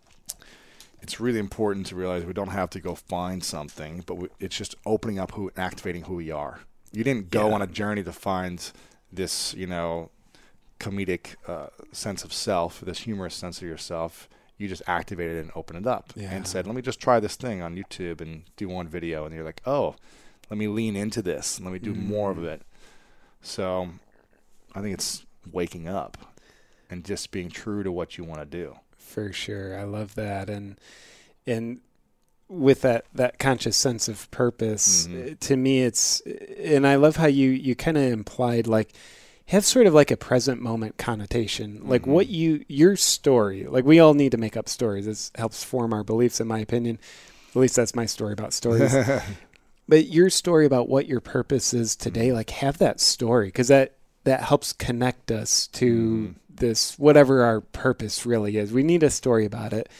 it's really important to realize we don't have to go find something, but it's just opening up and activating who we are. You didn't go on a journey to find this, comedic sense of self, this humorous sense of yourself. You just activated it and opened it up and said, let me just try this thing on YouTube and do one video. And you're like, oh, let me lean into this and let me do more of it. So I think it's waking up and just being true to what you want to do. For sure. I love that. And with that conscious sense of purpose, to me it's, and I love how you kind of implied like, have sort of like a present moment connotation, like what your story, like we all need to make up stories. This helps form our beliefs, in my opinion. At least that's my story about stories. But your story about what your purpose is today, like have that story, because that helps connect us to this, whatever our purpose really is. We need a story about it,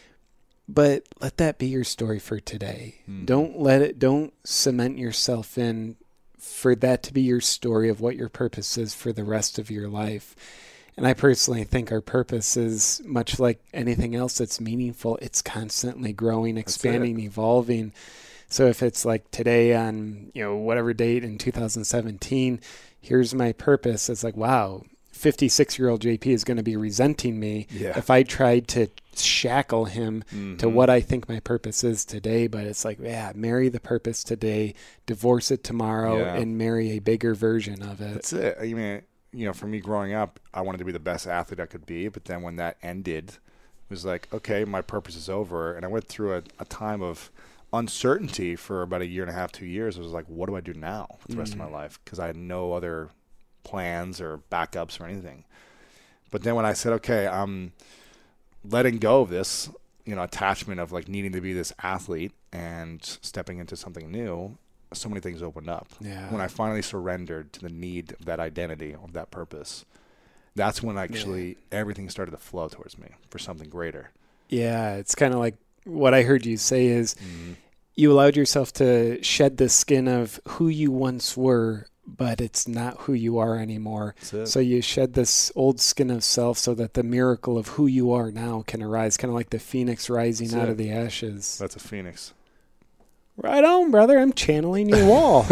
but let that be your story for today. Don't cement yourself in for that to be your story of what your purpose is for the rest of your life. And I personally think our purpose is much like anything else that's meaningful. It's constantly growing, expanding, evolving. So if it's like today on, whatever date in 2017, here's my purpose. It's like, wow, 56-year-old JP is going to be resenting me if I tried to shackle him to what I think my purpose is today. But it's like, marry the purpose today, divorce it tomorrow, and marry a bigger version of it. That's it. I mean, for me growing up, I wanted to be the best athlete I could be. But then when that ended, it was like, okay, my purpose is over. And I went through a time of uncertainty for about a year and a half, 2 years. I was like, what do I do now for the rest of my life? Because I had no other plans or backups or anything. But then when I said, okay, I'm letting go of this, attachment of like needing to be this athlete and stepping into something new, so many things opened up. When I finally surrendered to the need of that identity, of that purpose, that's when actually everything started to flow towards me for something greater. Yeah, it's kind of like what I heard you say is you allowed yourself to shed the skin of who you once were, but it's not who you are anymore. So you shed this old skin of self so that the miracle of who you are now can arise, kind of like the phoenix rising out of the ashes. That's a phoenix. Right on, brother. I'm channeling you all.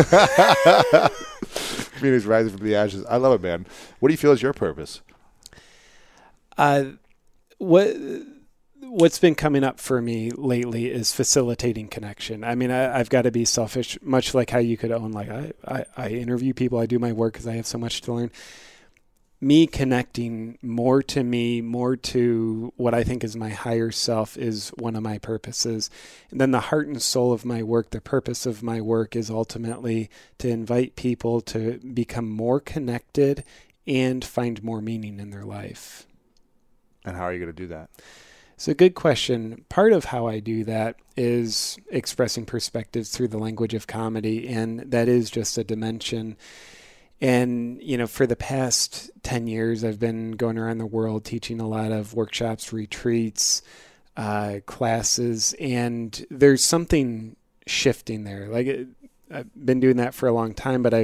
Phoenix rising from the ashes. I love it, man. What do you feel is your purpose? What's been coming up for me lately is facilitating connection. I mean, I've got to be selfish, much like how you could own, like I interview people, I do my work because I have so much to learn. Me connecting more to what I think is my higher self is one of my purposes. And then the heart and soul of my work, the purpose of my work is ultimately to invite people to become more connected and find more meaning in their life. And how are you going to do that? It's a good question. Part of how I do that is expressing perspectives through the language of comedy, and that is just a dimension. And, for the past 10 years, I've been going around the world teaching a lot of workshops, retreats, classes, and there's something shifting there. Like I've been doing that for a long time, but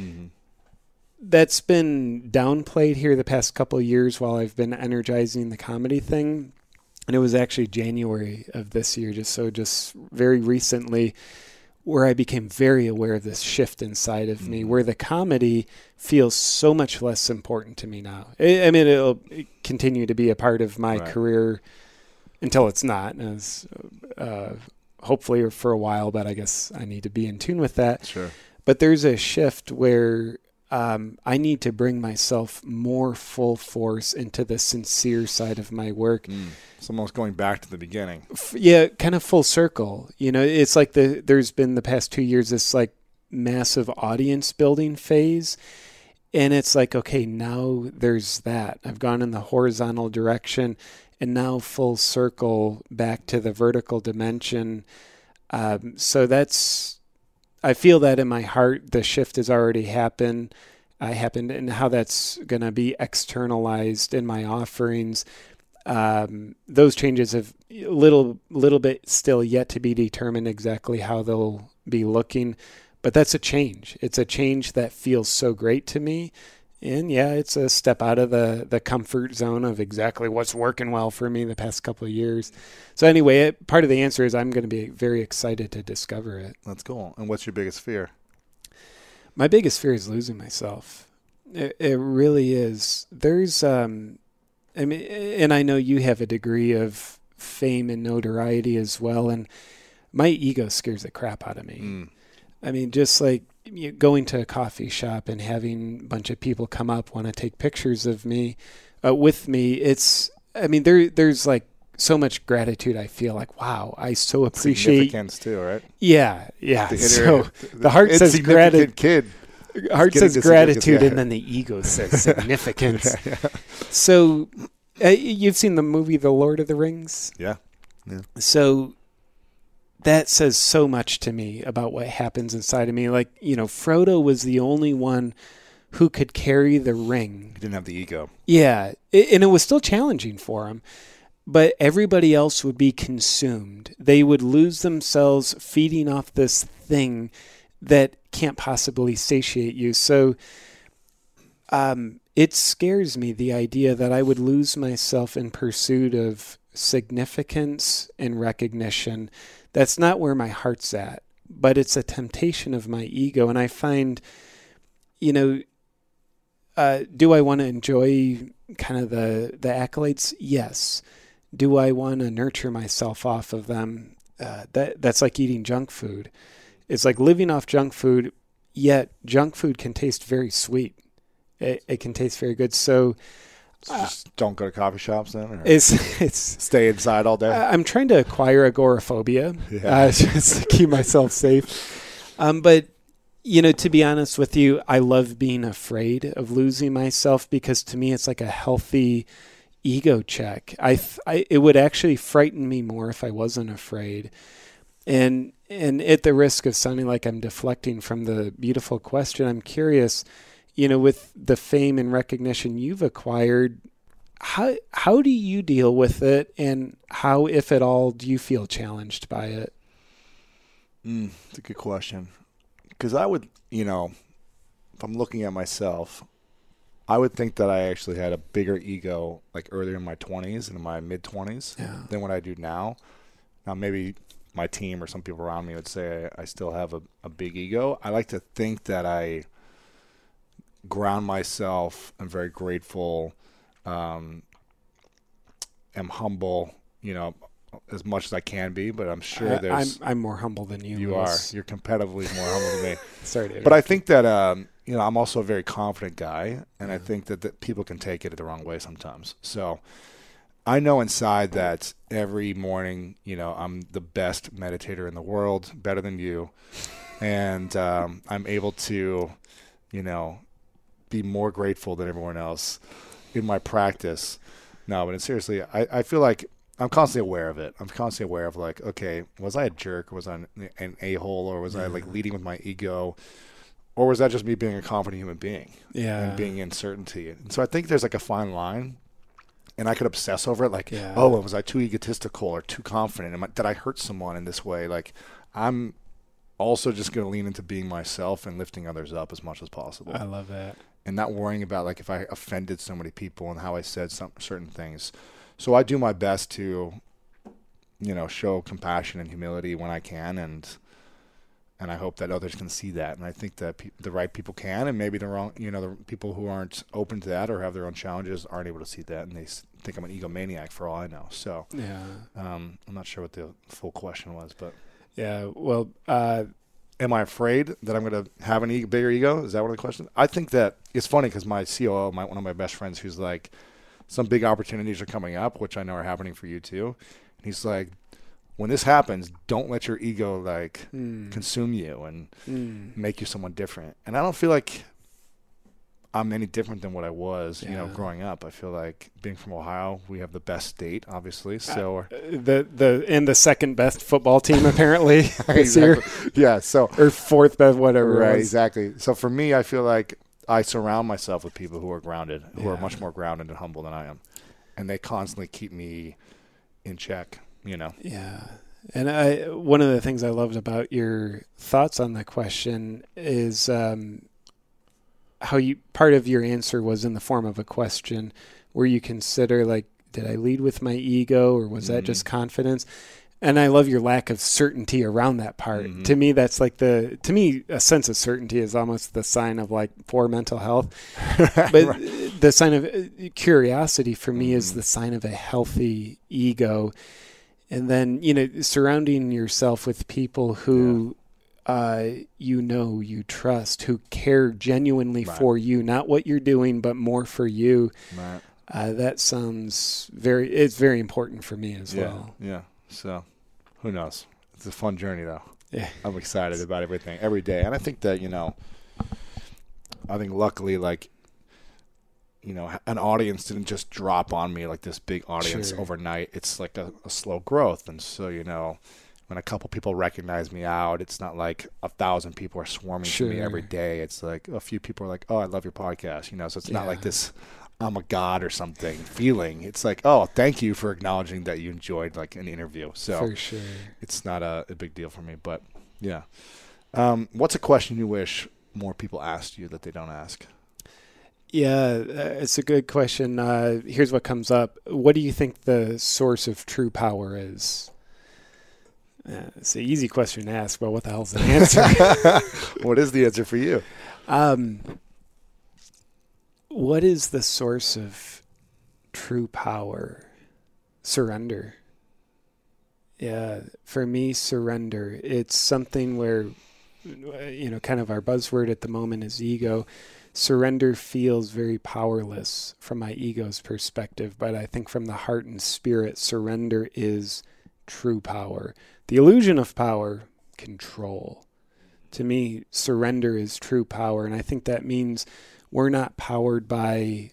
that's been downplayed here the past couple of years while I've been energizing the comedy thing. And it was actually January of this year, just very recently, where I became very aware of this shift inside of me, where the comedy feels so much less important to me now. I mean, it'll continue to be a part of my career until it's not, as hopefully for a while, but I guess I need to be in tune with that. Sure. But there's a shift where I need to bring myself more full force into the sincere side of my work. It's almost going back to the beginning. Kind of full circle. It's like there's been the past 2 years this like massive audience building phase. And it's like, okay, now there's that. I've gone in the horizontal direction and now full circle back to the vertical dimension. So I feel that in my heart, the shift has already happened, and how that's going to be externalized in my offerings. Those changes have little bit still yet to be determined exactly how they'll be looking, but that's a change. It's a change that feels so great to me. And yeah, it's a step out of the comfort zone of exactly what's working well for me the past couple of years. So anyway, part of the answer is I'm going to be very excited to discover it. That's cool. And what's your biggest fear? My biggest fear is losing myself. It really is. There's, and I know you have a degree of fame and notoriety as well, and my ego scares the crap out of me. I mean, just like going to a coffee shop and having a bunch of people come up, want to take pictures of me, with me. There's like so much gratitude. I feel like, wow, I so appreciate significance too, right? Yeah. So the heart says gratitude. Kid. Heart says gratitude, and then the ego says significance. Yeah. So you've seen the movie The Lord of the Rings? Yeah. So that says so much to me about what happens inside of me. Like, Frodo was the only one who could carry the ring. He didn't have the ego. Yeah. And it was still challenging for him. But everybody else would be consumed. They would lose themselves feeding off this thing that can't possibly satiate you. So it scares me, the idea that I would lose myself in pursuit of significance and recognition. That's not where my heart's at, but it's a temptation of my ego. And I find, do I want to enjoy kind of the accolades? Yes. Do I want to nurture myself off of them? That's like eating junk food. It's like living off junk food, yet junk food can taste very sweet. It can taste very good. So just don't go to coffee shops then? Or it's stay inside all day? I'm trying to acquire agoraphobia just to keep myself safe. But, to be honest with you, I love being afraid of losing myself because to me it's like a healthy ego check. It would actually frighten me more if I wasn't afraid. And at the risk of sounding like I'm deflecting from the beautiful question, I'm curious, with the fame and recognition you've acquired, how do you deal with it, and how, if at all, do you feel challenged by it? It's a good question. Because I would, if I'm looking at myself, I would think that I actually had a bigger ego like earlier in my 20s and in my mid-20s than what I do now. Now, maybe my team or some people around me would say I still have a big ego. I like to think that I ground myself. I'm very grateful, am humble, as much as I can be, but I'm sure I'm more humble than you. You are. You're competitively more humble than me. Sorry, but I think that I'm also a very confident guy, and I think that people can take it the wrong way sometimes. So I know inside that every morning, I'm the best meditator in the world, better than you, and I'm able to, be more grateful than everyone else in my practice. No, but seriously, I feel like I'm constantly aware of it. I'm constantly aware of like, okay, was I a jerk? Was I an a-hole? Or was I like leading with my ego? Or was that just me being a confident human being? Yeah. And being in certainty? And so I think there's like a fine line. And I could obsess over it, like, was I too egotistical or too confident? Did I hurt someone in this way? Like, I'm also just going to lean into being myself and lifting others up as much as possible. I love that. And not worrying about, like, if I offended so many people and how I said certain things. So I do my best to, show compassion and humility when I can, and I hope that others can see that. And I think that the right people can, and maybe the wrong, the people who aren't open to that or have their own challenges aren't able to see that, and they think I'm an egomaniac for all I know. So I'm not sure what the full question was, but well, am I afraid that I'm going to have an bigger ego? Is that one of the questions? I think that it's funny because my COO, one of my best friends, who's like, some big opportunities are coming up, which I know are happening for you too. And he's like, when this happens, don't let your ego consume you and make you someone different. And I don't feel like I'm any different than what I was, growing up. I feel like being from Ohio, we have the best state, obviously. So the second best football team apparently this year. Yeah, so or fourth best, whatever. Right, exactly. So for me, I feel like I surround myself with people who are grounded, who are much more grounded and humble than I am. and they constantly keep me in check, you know? Yeah. And one of the things I loved about your thoughts on the question is how part of your answer was in the form of a question where you consider, like, did I lead with my ego, or was that just confidence? And I love your lack of certainty around that part. Mm-hmm. To me, that's like a sense of certainty is almost the sign of like poor mental health. But the sign of curiosity for me is the sign of a healthy ego. And then, surrounding yourself with people who, you trust, who care genuinely for you, not what you're doing, but more for you. Right. That sounds it's very important for me as well. Yeah. So who knows? It's a fun journey though. Yeah. I'm excited about everything every day. And I think that, luckily, like, an audience didn't just drop on me like this big audience overnight. It's like a slow growth. And so, when a couple people recognize me out, it's not like 1,000 people are swarming to me every day. It's like a few people are like, oh, I love your podcast. So it's not like this I'm a god or something feeling. It's like, oh, thank you for acknowledging that you enjoyed like an interview. So for sure, it's not a big deal for me, but yeah. What's a question you wish more people asked you that they don't ask? Yeah, it's a good question. Here's what comes up. What do you think the source of true power is? It's an easy question to ask, but what the hell's the answer? What is the answer for you? What is the source of true power? Surrender. Yeah, for me, surrender. It's something where, kind of our buzzword at the moment is ego. Surrender feels very powerless from my ego's perspective, but I think from the heart and spirit, surrender is true power. The illusion of power, control. To me, surrender is true power, and I think that means we're not powered by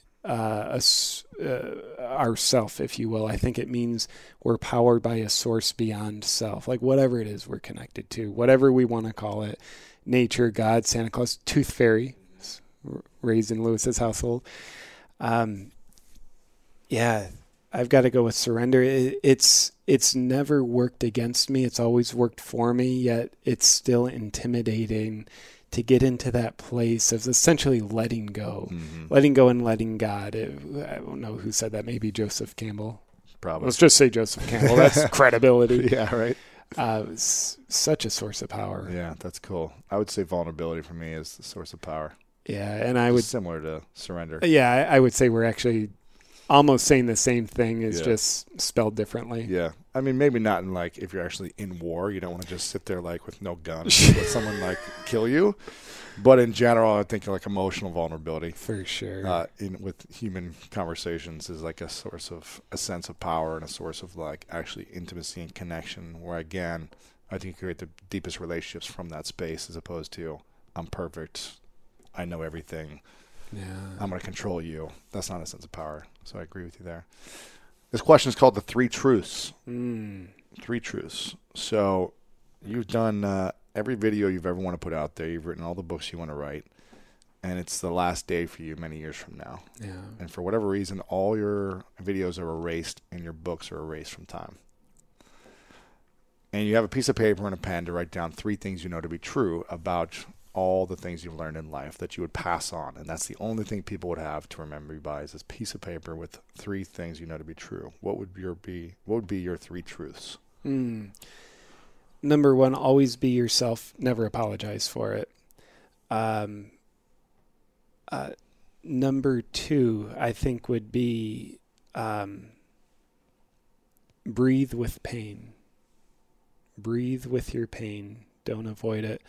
ourself, if you will. I think it means we're powered by a source beyond self, like whatever it is we're connected to, whatever we want to call it, nature, God, Santa Claus, Tooth Fairy, raised in Lewis's household. Yeah, I've got to go with surrender. It's never worked against me. It's always worked for me, yet it's still intimidating to get into that place of essentially letting go, letting go and letting God. I don't know who said that. Maybe Joseph Campbell. Probably. Let's just say Joseph Campbell. That's credibility. Yeah, right. It's such a source of power. Yeah, that's cool. I would say vulnerability for me is the source of power. Yeah, and I would similar to surrender. Yeah, I would say we're actually almost saying the same thing, is just spelled differently. Yeah. I mean, maybe not in like, if you're actually in war, you don't want to just sit there like with no guns, let someone like kill you. But in general, I think like emotional vulnerability. For sure. With human conversations is like a source of a sense of power and a source of like actually intimacy and connection, where again, I think you create the deepest relationships from that space as opposed to I'm perfect, I know everything. Yeah. I'm going to control you. That's not a sense of power. So I agree with you there. This question is called the 3 truths. 3 truths. So you've done every video you've ever want to put out there. You've written all the books you want to write. And it's the last day for you many years from now. Yeah. And for whatever reason, all your videos are erased and your books are erased from time. And you have a piece of paper and a pen to write down 3 things you know to be true about all the things you've learned in life that you would pass on. And that's the only thing people would have to remember you by, is this piece of paper with 3 things you know to be true. What would be your 3 truths? Number 1, always be yourself. Never apologize for it. Number 2, I think would be breathe with pain. Breathe with your pain. Don't avoid it.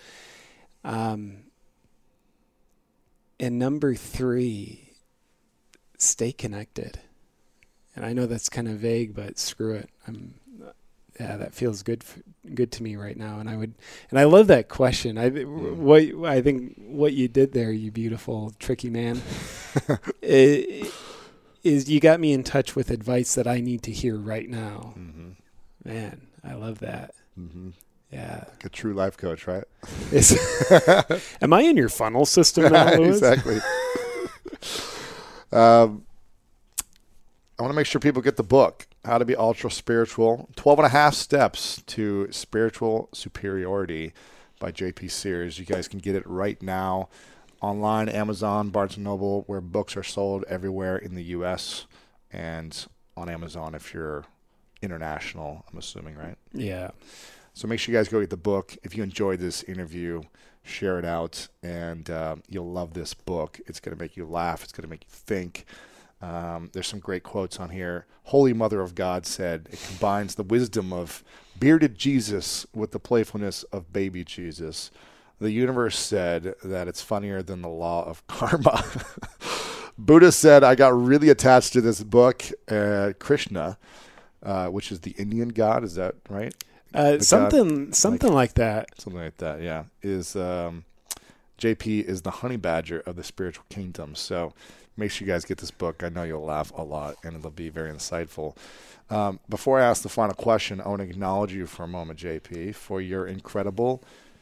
And number 3, stay connected. And I know that's kind of vague, but screw it. That feels good to me right now. And I love that question. I think what you did there, you beautiful, tricky man, is you got me in touch with advice that I need to hear right now. Man, I love that. Yeah. Like a true life coach, right? Am I in your funnel system now, Lewis? Exactly. I want to make sure people get the book, How to Be Ultra Spiritual, 12 and a half Steps to Spiritual Superiority by J.P. Sears. You guys can get it right now online, Amazon, Barnes & Noble, where books are sold everywhere in the U.S., and on Amazon if you're international, I'm assuming, right? Yeah. So make sure you guys go get the book. If you enjoyed this interview, share it out, and you'll love this book. It's going to make you laugh. It's going to make you think. There's some great quotes on here. Holy Mother of God said, it combines the wisdom of bearded Jesus with the playfulness of baby Jesus. The universe said that it's funnier than the law of karma. Buddha said, I got really attached to this book. Krishna, which is the Indian god, is that right? Something like that. Something like that, yeah. Is JP is the honey badger of the spiritual kingdom. So make sure you guys get this book. I know you'll laugh a lot, and it'll be very insightful. Before I ask the final question, I want to acknowledge you for a moment, JP, for your incredible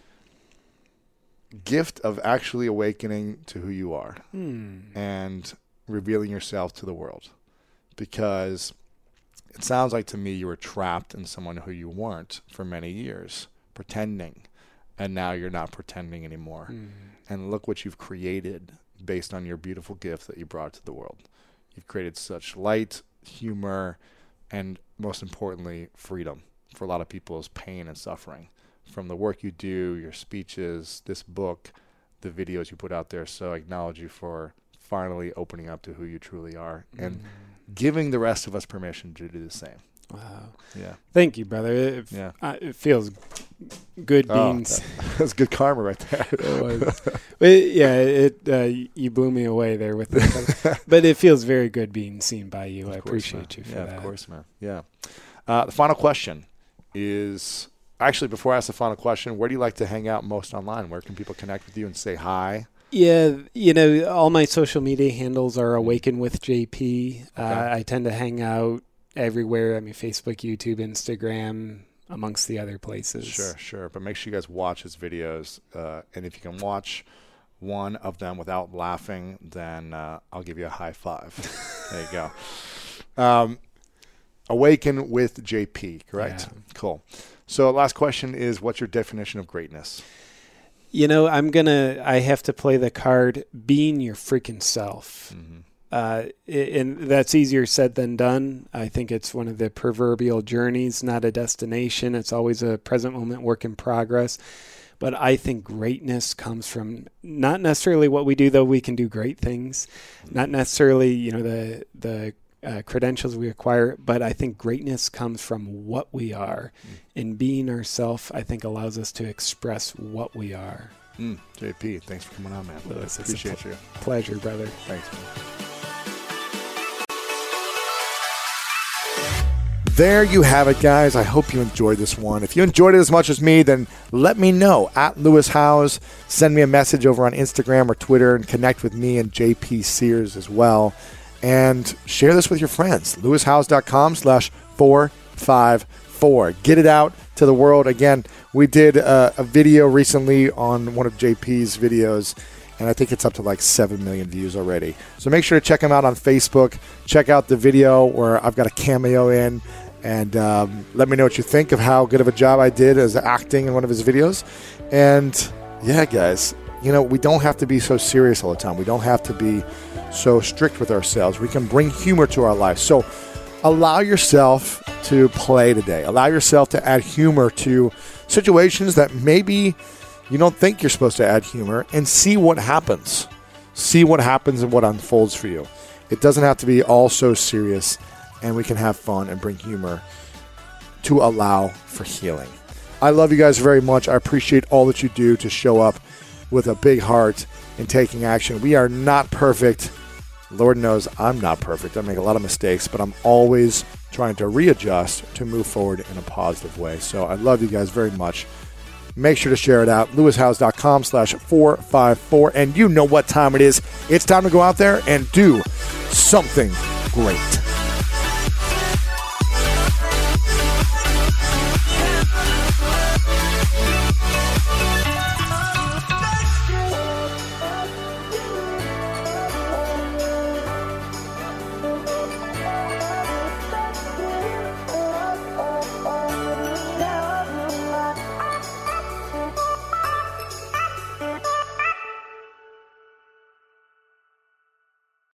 gift of actually awakening to who you are and revealing yourself to the world. Because it sounds like to me you were trapped in someone who you weren't for many years, pretending, and now you're not pretending anymore. And look what you've created based on your beautiful gift that you brought to the world. You've created such light, humor, and most importantly, freedom for a lot of people's pain and suffering. From the work you do, your speeches, this book, the videos you put out there. So I acknowledge you for finally opening up to who you truly are and giving the rest of us permission to do the same. Wow. Yeah. Thank you, brother. It feels good being... That's good karma right there. It was. But you blew me away there with it. But it feels very good being seen by you. I appreciate you for that. Yeah, of course, man. Yeah. The final question is... Actually, before I ask the final question, where do you like to hang out most online? Where can people connect with you and say hi? Yeah, all my social media handles are Awaken with JP. Okay. I tend to hang out everywhere. I mean, Facebook, YouTube, Instagram, amongst the other places. Sure. But make sure you guys watch his videos. And if you can watch one of them without laughing, then I'll give you a high five. There you go. Awaken with JP, correct? Yeah. Cool. So last question is, what's your definition of greatness? I have to play the card, being your freaking self. And that's easier said than done. I think it's one of the proverbial journeys, not a destination. It's always a present moment work in progress. But I think greatness comes from not necessarily what we do, though we can do great things, not necessarily, the credentials we acquire, but I think greatness comes from what we are. And being ourselves, I think, allows us to express what we are. JP, thanks for coming on, man. Lewis, appreciate you. Pleasure, brother. Thanks, man. There you have it, guys. I hope you enjoyed this one. If you enjoyed it as much as me, then let me know at Lewis Howes. Send me a message over on Instagram or Twitter and connect with me and JP Sears as well. And share this with your friends. LewisHowes.com/454. Get it out to the world. Again, we did a video recently on one of JP's videos, and I think it's up to like 7 million views already. So make sure to check him out on Facebook. Check out the video where I've got a cameo in, and let me know what you think of how good of a job I did as acting in one of his videos. And yeah, guys, we don't have to be so serious all the time. We don't have to be so strict with ourselves. We can bring humor to our life. So allow yourself to play today. Allow yourself to add humor to situations that maybe you don't think you're supposed to add humor, and see what happens. See what happens and what unfolds for you. It doesn't have to be all so serious, and we can have fun and bring humor to allow for healing. I love you guys very much. I appreciate all that you do to show up with a big heart and taking action. We are not perfect. Lord knows I'm not perfect. I make a lot of mistakes, but I'm always trying to readjust to move forward in a positive way. So I love you guys very much. Make sure to share it out. LewisHowes.com/454. And you know what time it is. It's time to go out there and do something great.